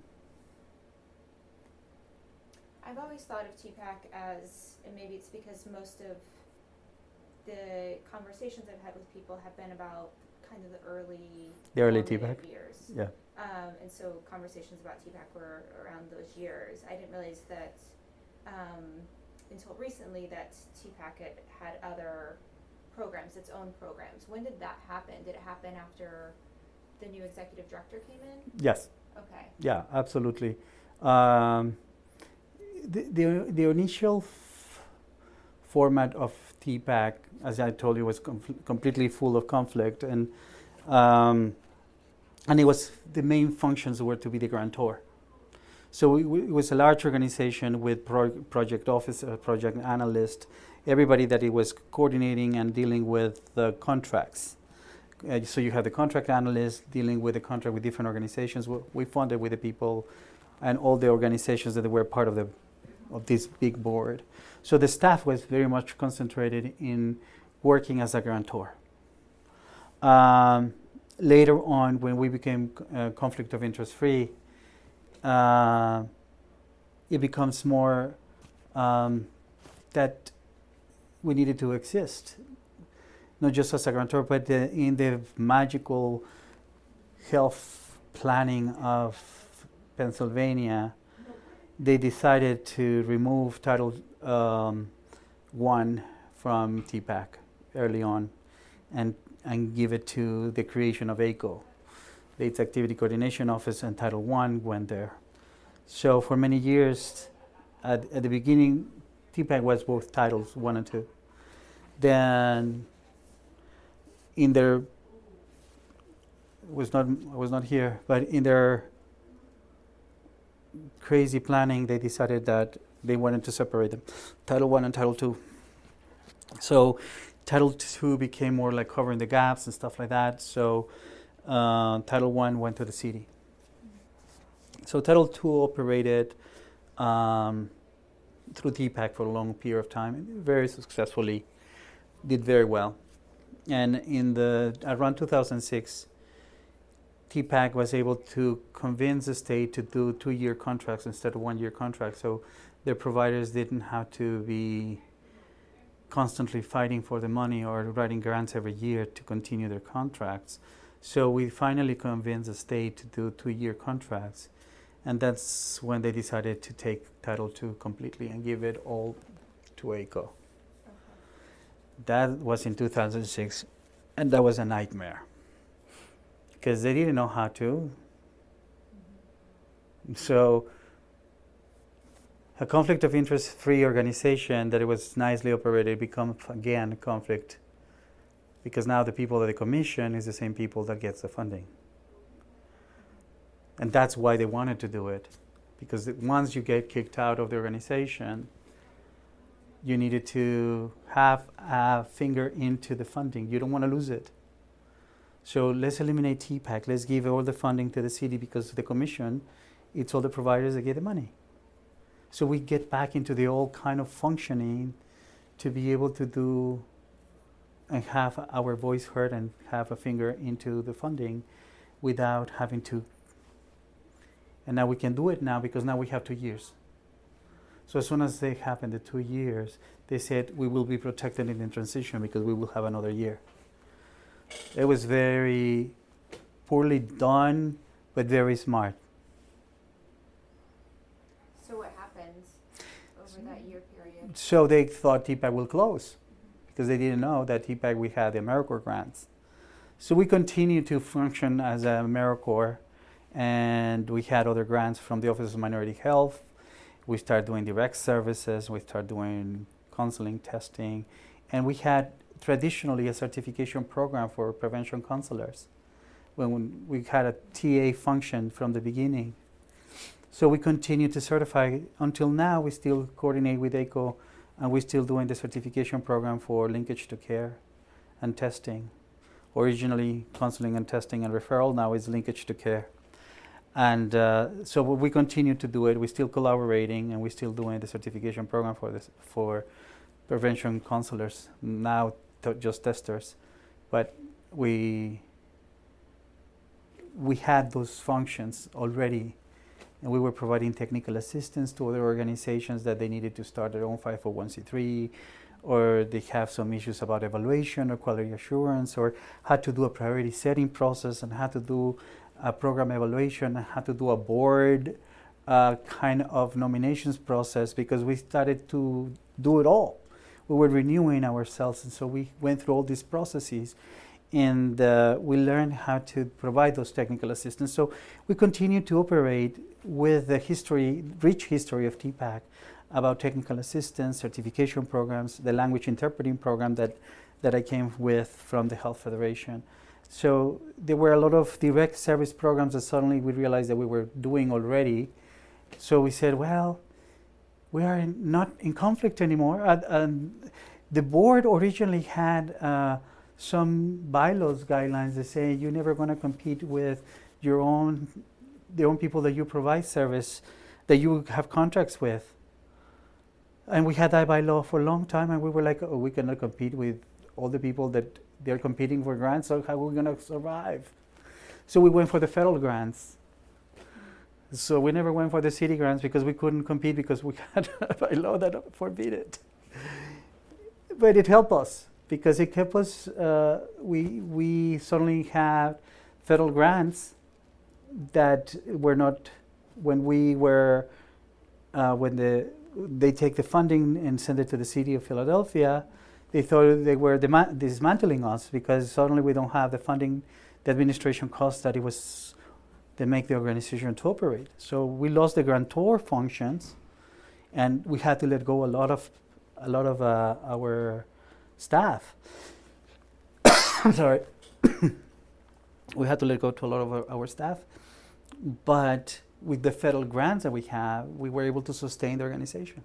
I've always thought of T PAC as, and maybe it's because most of the conversations I've had with people have been about kind of the early, the early formative T PAC years. Yeah. Um, and so conversations about T PAC were around those years. I didn't realize that um, until recently that T PAC had, had other programs, its own programs. When did that happen? Did it happen after the new executive director came in? Yes. Okay. Yeah, absolutely. Um, the, the the initial f- format of T PAC, as I told you, was com- completely full of conflict, and um, and it was the main functions were to be the grantor. So it, it was a large organization with pro- project officer, project analyst, everybody that it was coordinating and dealing with the contracts. Uh, so you have the contract analyst dealing with the contract with different organizations. We, we funded with the people and all the organizations that were part of the of this big board. So the staff was very much concentrated in working as a grantor. Um, later on, when we became uh, conflict of interest free, uh, it becomes more um, that we needed to exist, not just as a grantor, but the, in the magical health planning of Pennsylvania, they decided to remove Title um, One from T PAC early on, and and give it to the creation of A C O. The AIDS Activity Coordination Office, and Title One went there. So for many years, at, at the beginning, T PAC was both Titles One and Two. Then, in their was not I was not here, but in their crazy planning, they decided that they wanted to separate them, Title One and Title Two. So Title Two became more like covering the gaps and stuff like that. So uh, Title One went to the city. So Title Two operated um, through T PAC for a long period of time, and very successfully, did very well. And in the around two thousand six, T PAC was able to convince the state to do two-year contracts instead of one-year contracts. So their providers didn't have to be constantly fighting for the money or writing grants every year to continue their contracts. So we finally convinced the state to do two-year contracts. And that's when they decided to take Title Two completely and give it all to A C O. Okay. That was in two thousand six, and that was a nightmare, because they didn't know how to. Mm-hmm. So a conflict of interest free organization that it was nicely operated becomes again a conflict, because now the people of the commission is the same people that gets the funding. And that's why they wanted to do it, because once you get kicked out of the organization, you needed to have a finger into the funding. You don't want to lose it. So let's eliminate T PAC. Let's give all the funding to the city, because the commission, it's all the providers that get the money. So we get back into the old kind of functioning to be able to do and have our voice heard and have a finger into the funding without having to. And now we can do it now, because now we have two years. So as soon as they happen, the two years, they said we will be protected in the transition because we will have another year. It was very poorly done, but very smart. So what happened over that year period? So they thought T PAC will close, because they didn't know that T PAC we had the AmeriCorps grants. So we continued to function as a AmeriCorps, and we had other grants from the Office of Minority Health. We started doing direct services, we started doing counseling, testing, and we had traditionally a certification program for prevention counselors when we had a T A function from the beginning. So we continue to certify. Until now, we still coordinate with A C O and we're still doing the certification program for linkage to care and testing. Originally, counseling and testing and referral, now is linkage to care. And uh, so we continue to do it. We're still collaborating, and we're still doing the certification program for this for prevention counselors, now t- just testers. But we we had those functions already, and we were providing technical assistance to other organizations that they needed to start their own five oh one c three, or they have some issues about evaluation or quality assurance, or had to do a priority setting process, and had to do a program evaluation, and had to do a board uh, kind of nominations process, because we started to do it all. We were renewing ourselves, and so we went through all these processes, and uh, we learned how to provide those technical assistance. So we continue to operate with the history, rich history of T PAC, about technical assistance, certification programs, the language interpreting program that, that I came with from the Health Federation. So there were a lot of direct service programs that suddenly we realized that we were doing already. So we said, well, we are in, not in conflict anymore. Uh, and the board originally had uh, some bylaws, guidelines that say you're never going to compete with your own, the own people that you provide service, that you have contracts with. And we had that bylaw for a long time, and we were like, oh, we cannot compete with all the people that they're competing for grants, so how are we going to survive? So we went for the federal grants. So we never went for the city grants because we couldn't compete, because we had a bylaw that forbid it. But it helped us, because it kept us, uh, we, we suddenly had federal grants that were not, when we were, uh, when the, they take the funding and send it to the city of Philadelphia, they thought they were dema- dismantling us, because suddenly we don't have the funding, the administration costs that it was, they make the organization to operate. So we lost the grantor functions, and we had to let go a lot of, a lot of uh, our staff. I'm sorry. We had to let go to a lot of our, our staff, but with the federal grants that we have, we were able to sustain the organization.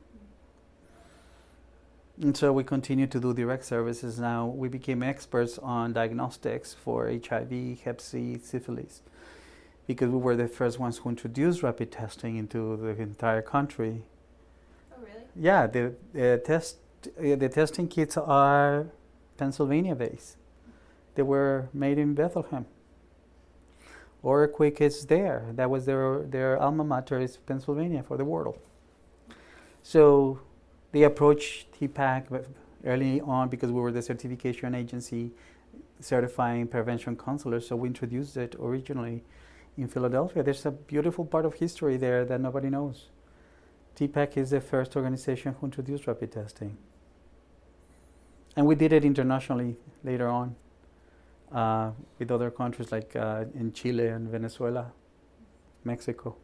And so we continue to do direct services now. We became experts on diagnostics for H I V, Hep C, syphilis, because we were the first ones who introduced rapid testing into the entire country. Oh, really? Yeah, the, the test, uh, the testing kits are Pennsylvania-based. They were made in Bethlehem. OraQuick is there. That was their their alma mater, is Pennsylvania, for the world. So they approached T PAC early on because we were the certification agency certifying prevention counselors. So we introduced it originally in Philadelphia. There's a beautiful part of history there that nobody knows. T PAC is the first organization who introduced rapid testing. And we did it internationally later on. Uh, with other countries like uh, in Chile and Venezuela, Mexico.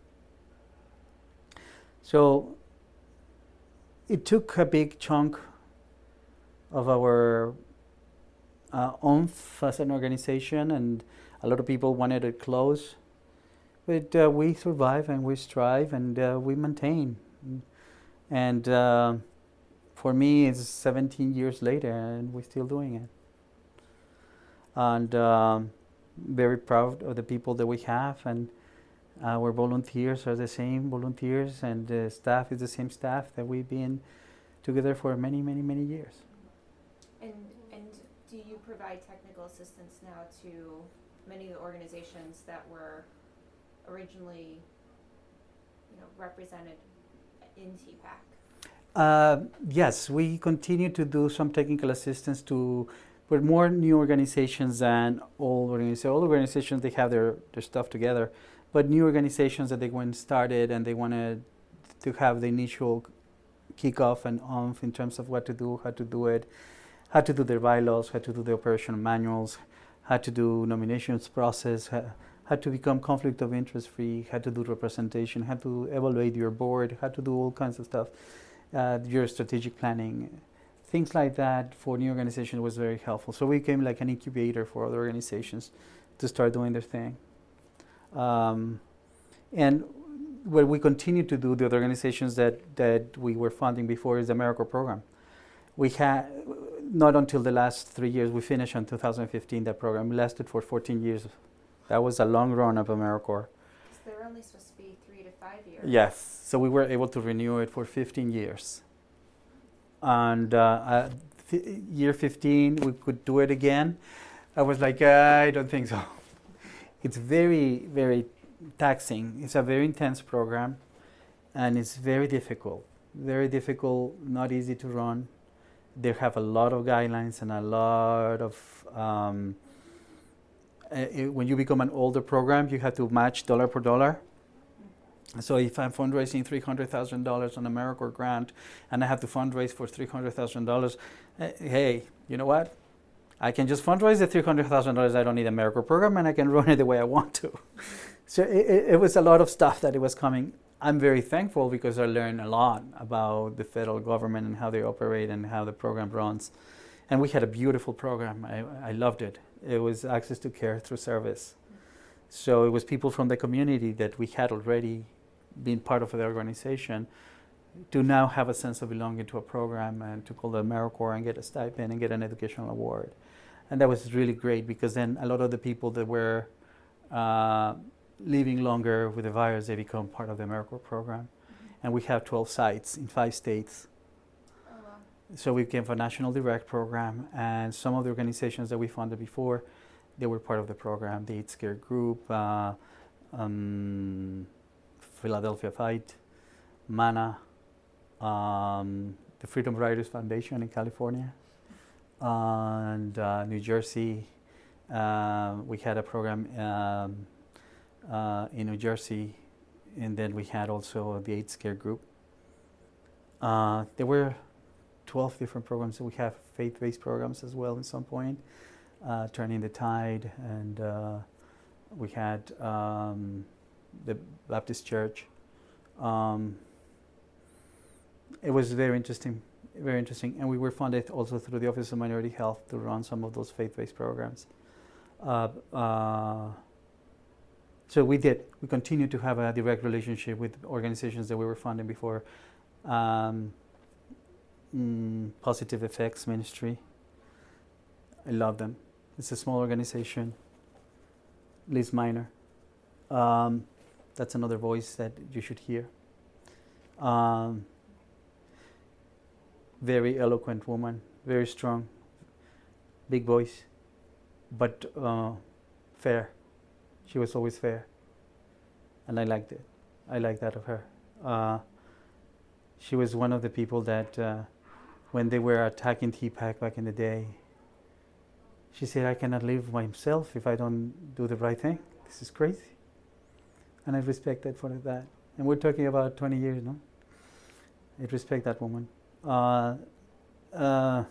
So it took a big chunk of our uh, oomph as an organization, and a lot of people wanted it close. But uh, we survive, and we strive, and uh, we maintain. And uh, for me, it's seventeen years later, and we're still doing it. And um, very proud of the people that we have, and our volunteers are the same volunteers, and the staff is the same staff that we've been together for many, many, many years. And and do you provide technical assistance now to many of the organizations that were originally, you know, represented in T PAC? Uh, yes, we continue to do some technical assistance to. But more new organizations than old organizations. Old organizations, they have their, their stuff together. But new organizations that they went started, and they wanted to have the initial kickoff and oomph in terms of what to do, how to do it, how to do their bylaws, how to do the operational manuals, how to do nominations process, how, how to become conflict of interest free, how to do representation, how to evaluate your board, how to do all kinds of stuff, uh, your strategic planning. Things like that for new organizations was very helpful. So we became like an incubator for other organizations to start doing their thing. Um, and what we continue to do, the other organizations that, that we were funding before, is the AmeriCorps program. we had, not until the last three years, we finished in two thousand fifteen that program. It lasted for fourteen years. That was a long run of AmeriCorps. So they were only supposed to be three to five years. Yes, so we were able to renew it for fifteen years. And uh, uh, f- year fifteen, we could do it again. I was like, uh, I don't think so. It's very, very taxing. It's a very intense program, and it's very difficult. Very difficult, not easy to run. They have a lot of guidelines and a lot of. Um, uh, it, when you become an older program, you have to match dollar per dollar. So if I'm fundraising three hundred thousand dollars on AmeriCorps grant, and I have to fundraise for three hundred thousand dollars, uh, hey, you know what? I can just fundraise the three hundred thousand dollars. I don't need AmeriCorps program, and I can run it the way I want to. So it, it, it was a lot of stuff that it was coming. I'm very thankful because I learned a lot about the federal government and how they operate and how the program runs. And we had a beautiful program. I, I loved it. It was access to care through service. So it was people from the community that we had already been part of the organization to now have a sense of belonging to a program and to call the AmeriCorps and get a stipend and get an educational award. And that was really great because then a lot of the people that were uh, living longer with the virus, they become part of the AmeriCorps program. Mm-hmm. And we have twelve sites in five states. Oh, wow. So we came from a national direct program, and some of the organizations that we funded before, they were part of the program. The AIDS Care Group, uh, um, Philadelphia Fight, MANA, um, the Freedom Riders Foundation in California, and uh, New Jersey. Uh, we had a program um, uh, in New Jersey, and then we had also the AIDS Care Group. Uh, there were twelve different programs. We have faith-based programs as well at some point, uh, Turning the Tide, and uh, we had um, the Baptist Church. Um, it was very interesting, very interesting, and we were funded also through the Office of Minority Health to run some of those faith-based programs. Uh, uh, so we did. We continued to have a direct relationship with organizations that we were funding before. Um, mm, Positive Effects Ministry. I love them. It's a small organization. Liz Minor. Um, that's another voice that you should hear. Um, very eloquent woman, very strong, big voice, but uh, fair. She was always fair, and I liked it. I liked that of her. Uh, she was one of the people that, uh, when they were attacking T PAC back in the day, she said, "I cannot live myself if I don't do the right thing. This is crazy." And I respect that for that. And we're talking about twenty years, no? I respect that woman. Uh, uh,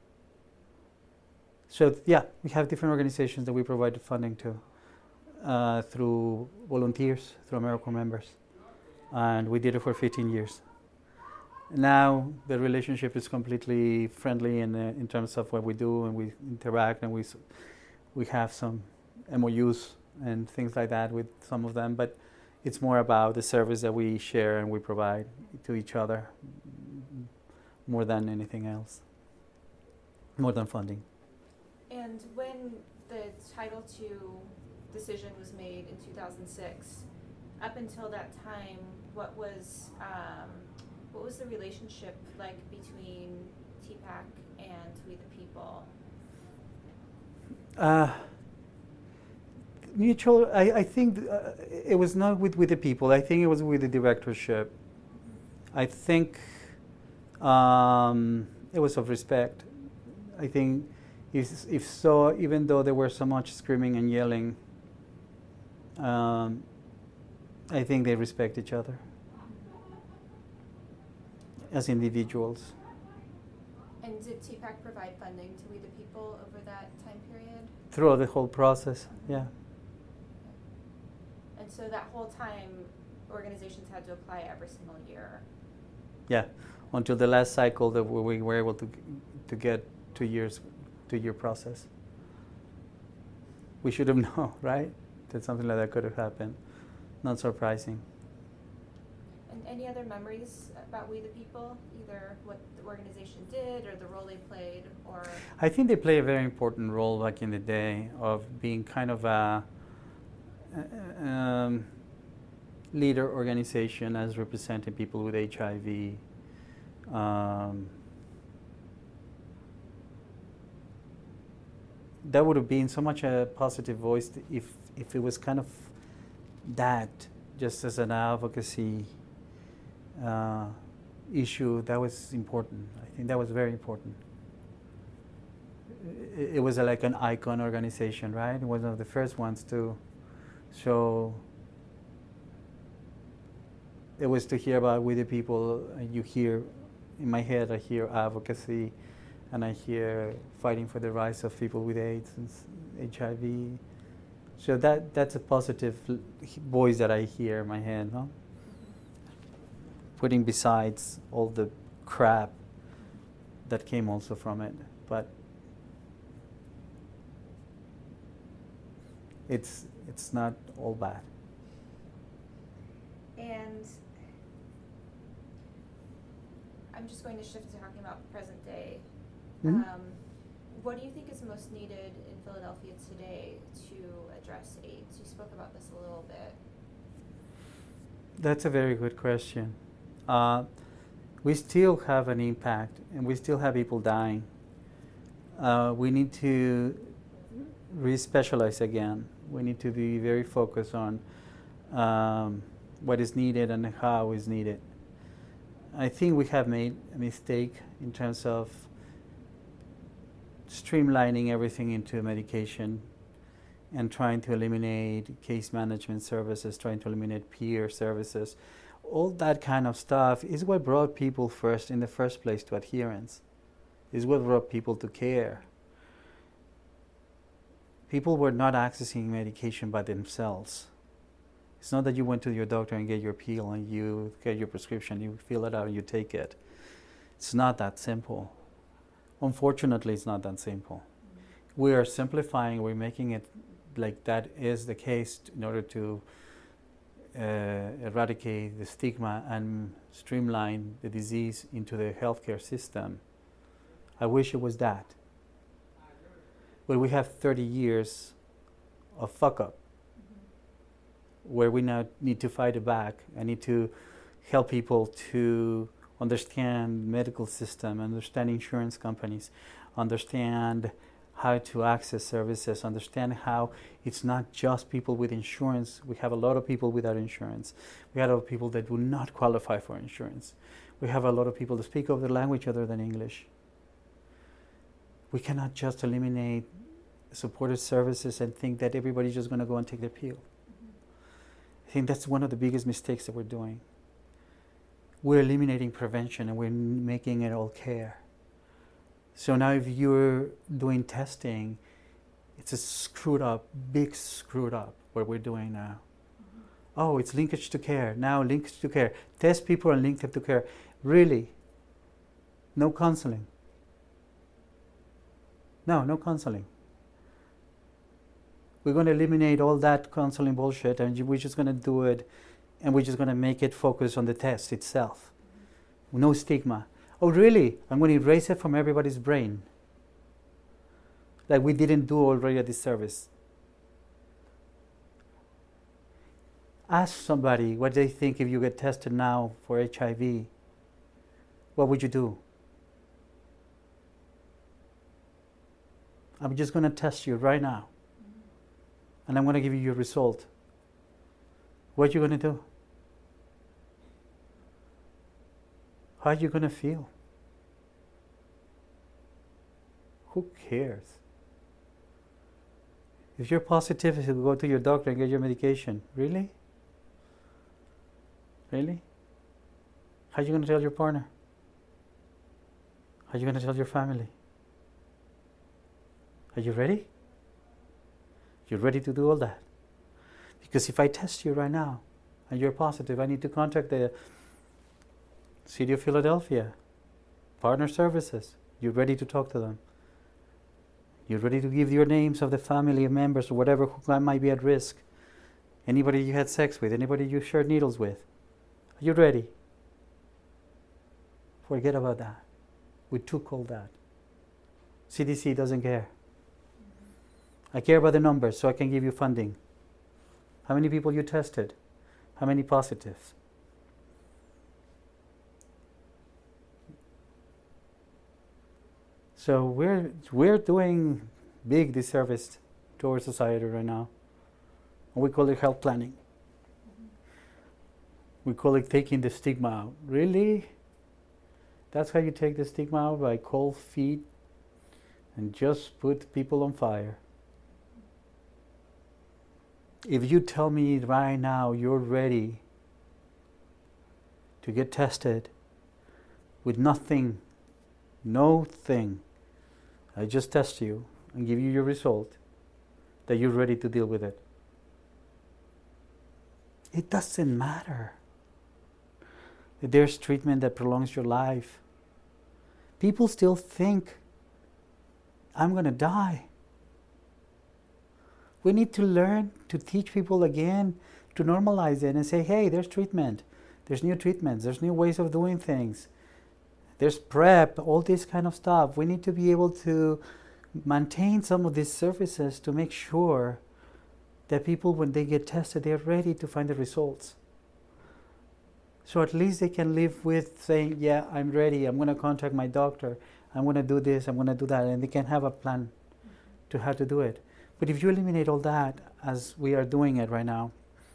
so yeah, we have different organizations that we provide funding to uh, through volunteers, through AmeriCorps members, and we did it for fifteen years. Now the relationship is completely friendly in uh, in terms of what we do, and we interact, and we s- we have some M O Us and things like that with some of them, but it's more about the service that we share and we provide to each other more than anything else, more than funding. And when the Title two decision was made in two thousand six, up until that time, what was um, what was the relationship like between T PAC and We the People? Uh, mutual. I, I think uh, it was not with, with the people. I think it was with the directorship. I think um, it was of respect. I think if, if so, even though there were so much screaming and yelling, um, I think they respect each other as individuals. And did T PAC provide funding to We the People over that time period? Throughout the whole process, yeah. And so that whole time, organizations had to apply every single year. Yeah, until the last cycle that we were able to to get two years, two-year process. We should have known, right? That something like that could have happened. Not surprising. And any other memories about We the People, either what the organization did or the role they played, or? I think they play a very important role back in the day of being kind of a um, leader organization as representing people with H I V. Um, that would have been so much a positive voice if if it was kind of that, just as an advocacy uh, issue. That was important. I think that was very important. It, it was a, like an icon organization, right? It was one of the first ones to show. It was to hear about We the People. You hear, in my head, I hear advocacy, and I hear fighting for the rights of people with AIDS and H I V. So that that's a positive voice that I hear in my head, no? Putting besides all the crap that came also from it, but it's it's not all bad. And I'm just going to shift to talking about present day. Mm-hmm. Um, what do you think is most needed in Philadelphia today to address AIDS? You spoke about this a little bit. That's a very good question. Uh, we still have an impact, and we still have people dying. Uh, we need to re-specialize again. We need to be very focused on um, what is needed and how is needed. I think we have made a mistake in terms of streamlining everything into medication and trying to eliminate case management services, trying to eliminate peer services. All that kind of stuff is what brought people first, in the first place, to adherence, is what brought people to care. People were not accessing medication by themselves. It's not that you went to your doctor and get your pill and you get your prescription, you fill it out and you take it. It's not that simple. Unfortunately, it's not that simple. Mm-hmm. We are simplifying, we're making it like that is the case in order to uh, eradicate the stigma and streamline the disease into the healthcare system. I wish it was that. But we have thirty years of fuck up, mm-hmm. where we now need to fight it back. I need to help people to understand medical system, understand insurance companies, understand how to access services, understand how it's not just people with insurance. We have a lot of people without insurance. We have a lot of people that do not qualify for insurance. We have a lot of people that speak other language other than English. We cannot just eliminate supportive services and think that everybody's just going to go and take their pill. Mm-hmm. I think that's one of the biggest mistakes that we're doing. We're eliminating prevention and we're n- making it all care. So now if you're doing testing, it's a screwed up, big screwed up what we're doing now. Mm-hmm. Oh, it's linkage to care. Now linkage to care. Test people and link them to care. Really? No counseling. No, no counseling. We're going to eliminate all that counseling bullshit and we're just going to do it and we're just going to make it focus on the test itself. Mm-hmm. No stigma. Oh, really? I'm going to erase it from everybody's brain. Like we didn't do already a disservice. Ask somebody what they think if you get tested now for H I V. What would you do? I'm just going to test you right now. And I'm going to give you your result. What are you going to do? How are you going to feel? Who cares? If you're positive, you go to your doctor and get your medication. Really? Really? How are you going to tell your partner? How are you going to tell your family? Are you ready? You're ready to do all that? Because if I test you right now and you're positive, I need to contact the City of Philadelphia, Partner Services. You're ready to talk to them. You're ready to give your names of the family members or whatever who might be at risk. Anybody you had sex with, anybody you shared needles with. Are you ready? Forget about that. We took all that. C D C doesn't care. I care about the numbers so I can give you funding. How many people you tested? How many positives? So we're we're doing big disservice to our society right now. We call it health planning. We call it taking the stigma out. Really? That's how you take the stigma out? By cold feet and just put people on fire. If you tell me right now you're ready to get tested with nothing, no thing, I just test you and give you your result, that you're ready to deal with it. It doesn't matter that there's treatment that prolongs your life. People still think, I'm going to die. We need to learn to teach people again to normalize it and say, hey, there's treatment. There's new treatments. There's new ways of doing things. There's PrEP, all this kind of stuff. We need to be able to maintain some of these services to make sure that people, when they get tested, they're ready to find the results. So at least they can live with saying, yeah, I'm ready. I'm going to contact my doctor. I'm going to do this. I'm going to do that. And they can have a plan to how to do it. But if you eliminate all that, as we are doing it right now,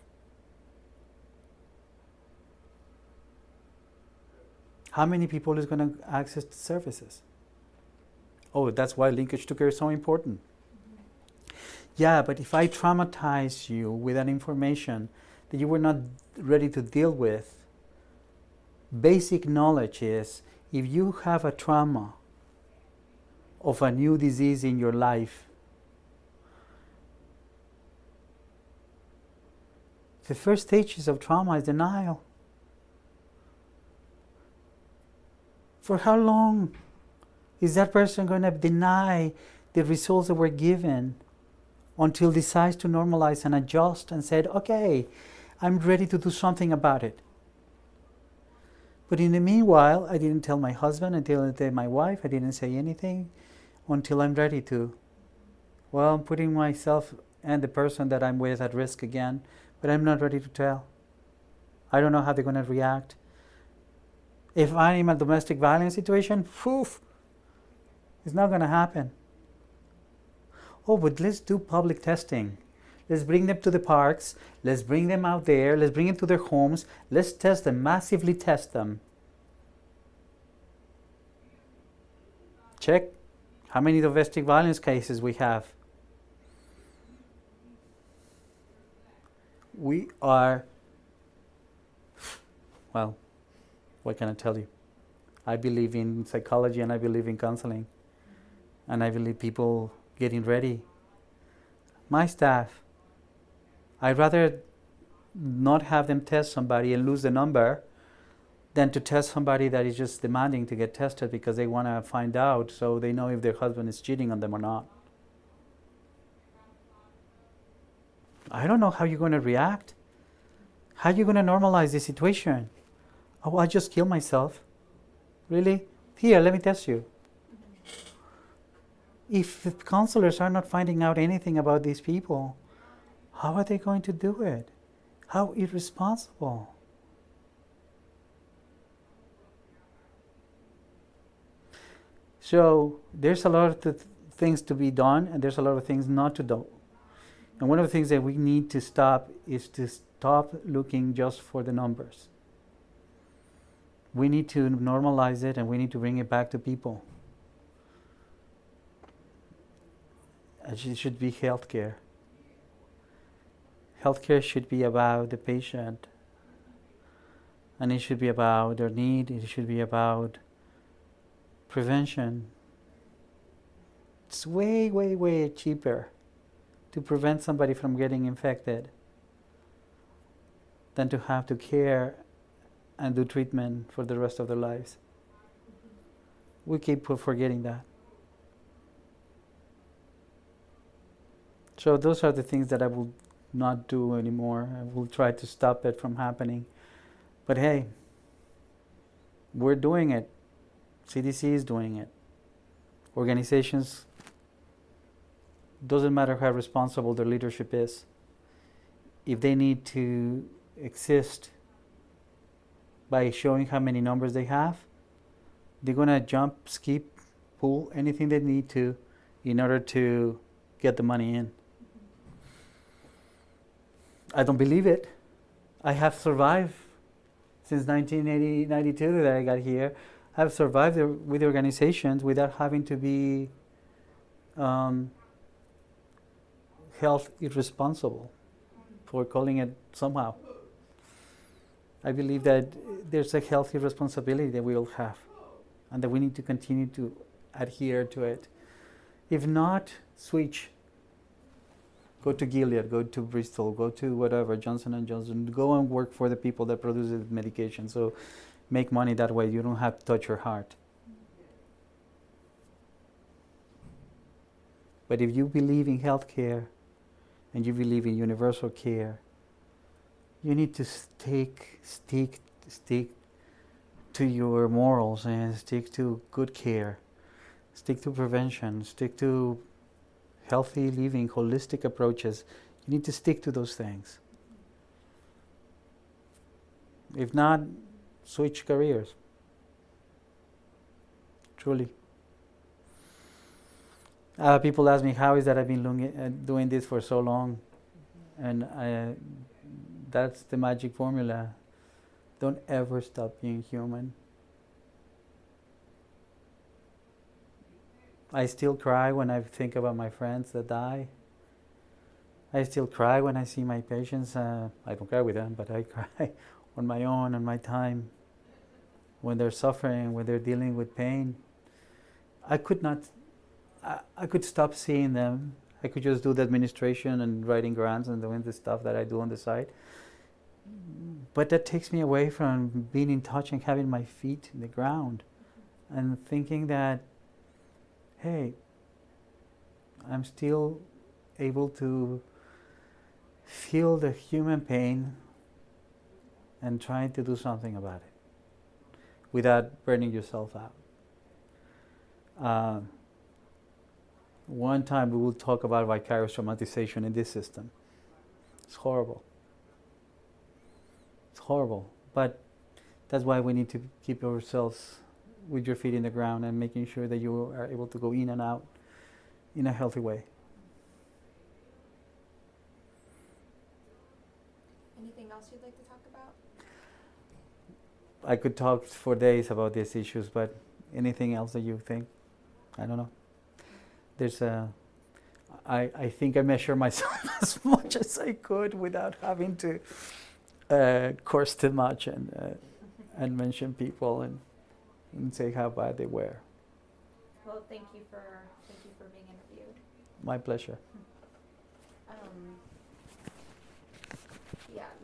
how many people is going to access the services? Oh, that's why linkage to care is so important. Yeah, but if I traumatize you with that information that you were not ready to deal with, basic knowledge is, if you have a trauma of a new disease in your life, the first stages of trauma is denial. For how long is that person going to deny the results that were given until decides to normalize and adjust and said, okay, I'm ready to do something about it? But in the meanwhile, I didn't tell my husband, I didn't tell my wife, I didn't say anything until I'm ready to. Well, I'm putting myself and the person that I'm with at risk again, but I'm not ready to tell. I don't know how they're going to react. If I'm in a domestic violence situation, poof, it's not going to happen. Oh, but let's do public testing. Let's bring them to the parks. Let's bring them out there. Let's bring them to their homes. Let's test them, massively test them. Check how many domestic violence cases we have. We are, well, what can I tell you? I believe in psychology and I believe in counseling. And I believe people getting ready. My staff, I'd rather not have them test somebody and lose the number than to test somebody that is just demanding to get tested because they want to find out so they know if their husband is cheating on them or not. I don't know how you're going to react. How are you going to normalize the situation? Oh, I just killed myself. Really? Here, let me test you. If the counselors are not finding out anything about these people, how are they going to do it? How irresponsible. So there's a lot of th- things to be done, and there's a lot of things not to do. And one of the things that we need to stop is to stop looking just for the numbers. We need to normalize it, and we need to bring it back to people. It should be healthcare. Healthcare should be about the patient, and it should be about their need. It should be about prevention. It's way, way, way cheaper to prevent somebody from getting infected than to have to care and do treatment for the rest of their lives. We keep forgetting that. So those are the things that I will not do anymore. I will try to stop it from happening. But hey, we're doing it. C D C is doing it. Organizations, doesn't matter how responsible their leadership is, if they need to exist by showing how many numbers they have, they're going to jump, skip, pull anything they need to in order to get the money in. I don't believe it. I have survived since nineteen eighty, ninety-two that I got here. I have survived with organizations without having to be um, health irresponsible, for calling it somehow. I believe that there's a healthy responsibility that we all have, and that we need to continue to adhere to it. If not, switch. Go to Gilead, go to Bristol, go to whatever, Johnson and Johnson. Go and work for the people that produce the medication. So make money that way. You don't have to touch your heart. But if you believe in healthcare and you believe in universal care, you need to stick, stick, stick to your morals and stick to good care. Stick to prevention. Stick to healthy living, holistic approaches. You need to stick to those things. If not, switch careers. Truly. Uh, people ask me, how is that I've been long, uh, doing this for so long? And I, that's the magic formula. Don't ever stop being human. I still cry when I think about my friends that die. I still cry when I see my patients. Uh, I don't cry with them, but I cry on my own, on my time. When they're suffering, when they're dealing with pain. I could not, I, I could stop seeing them. I could just do the administration and writing grants and doing the stuff that I do on the side. But that takes me away from being in touch and having my feet in the ground and thinking that, hey, I'm still able to feel the human pain and trying to do something about it without burning yourself out. Uh, one time we will talk about vicarious traumatization in this system. It's horrible. It's horrible. But that's why we need to keep ourselves with your feet in the ground and making sure that you are able to go in and out in a healthy way. Anything else you'd like to talk about? I could talk for days about these issues, but anything else that you think? I don't know. There's a, I, I think I measure myself as much as I could without having to uh, curse too much and uh, and mention people and and say how bad they were. Well, thank you for thank you for being interviewed. My pleasure. Um, yeah.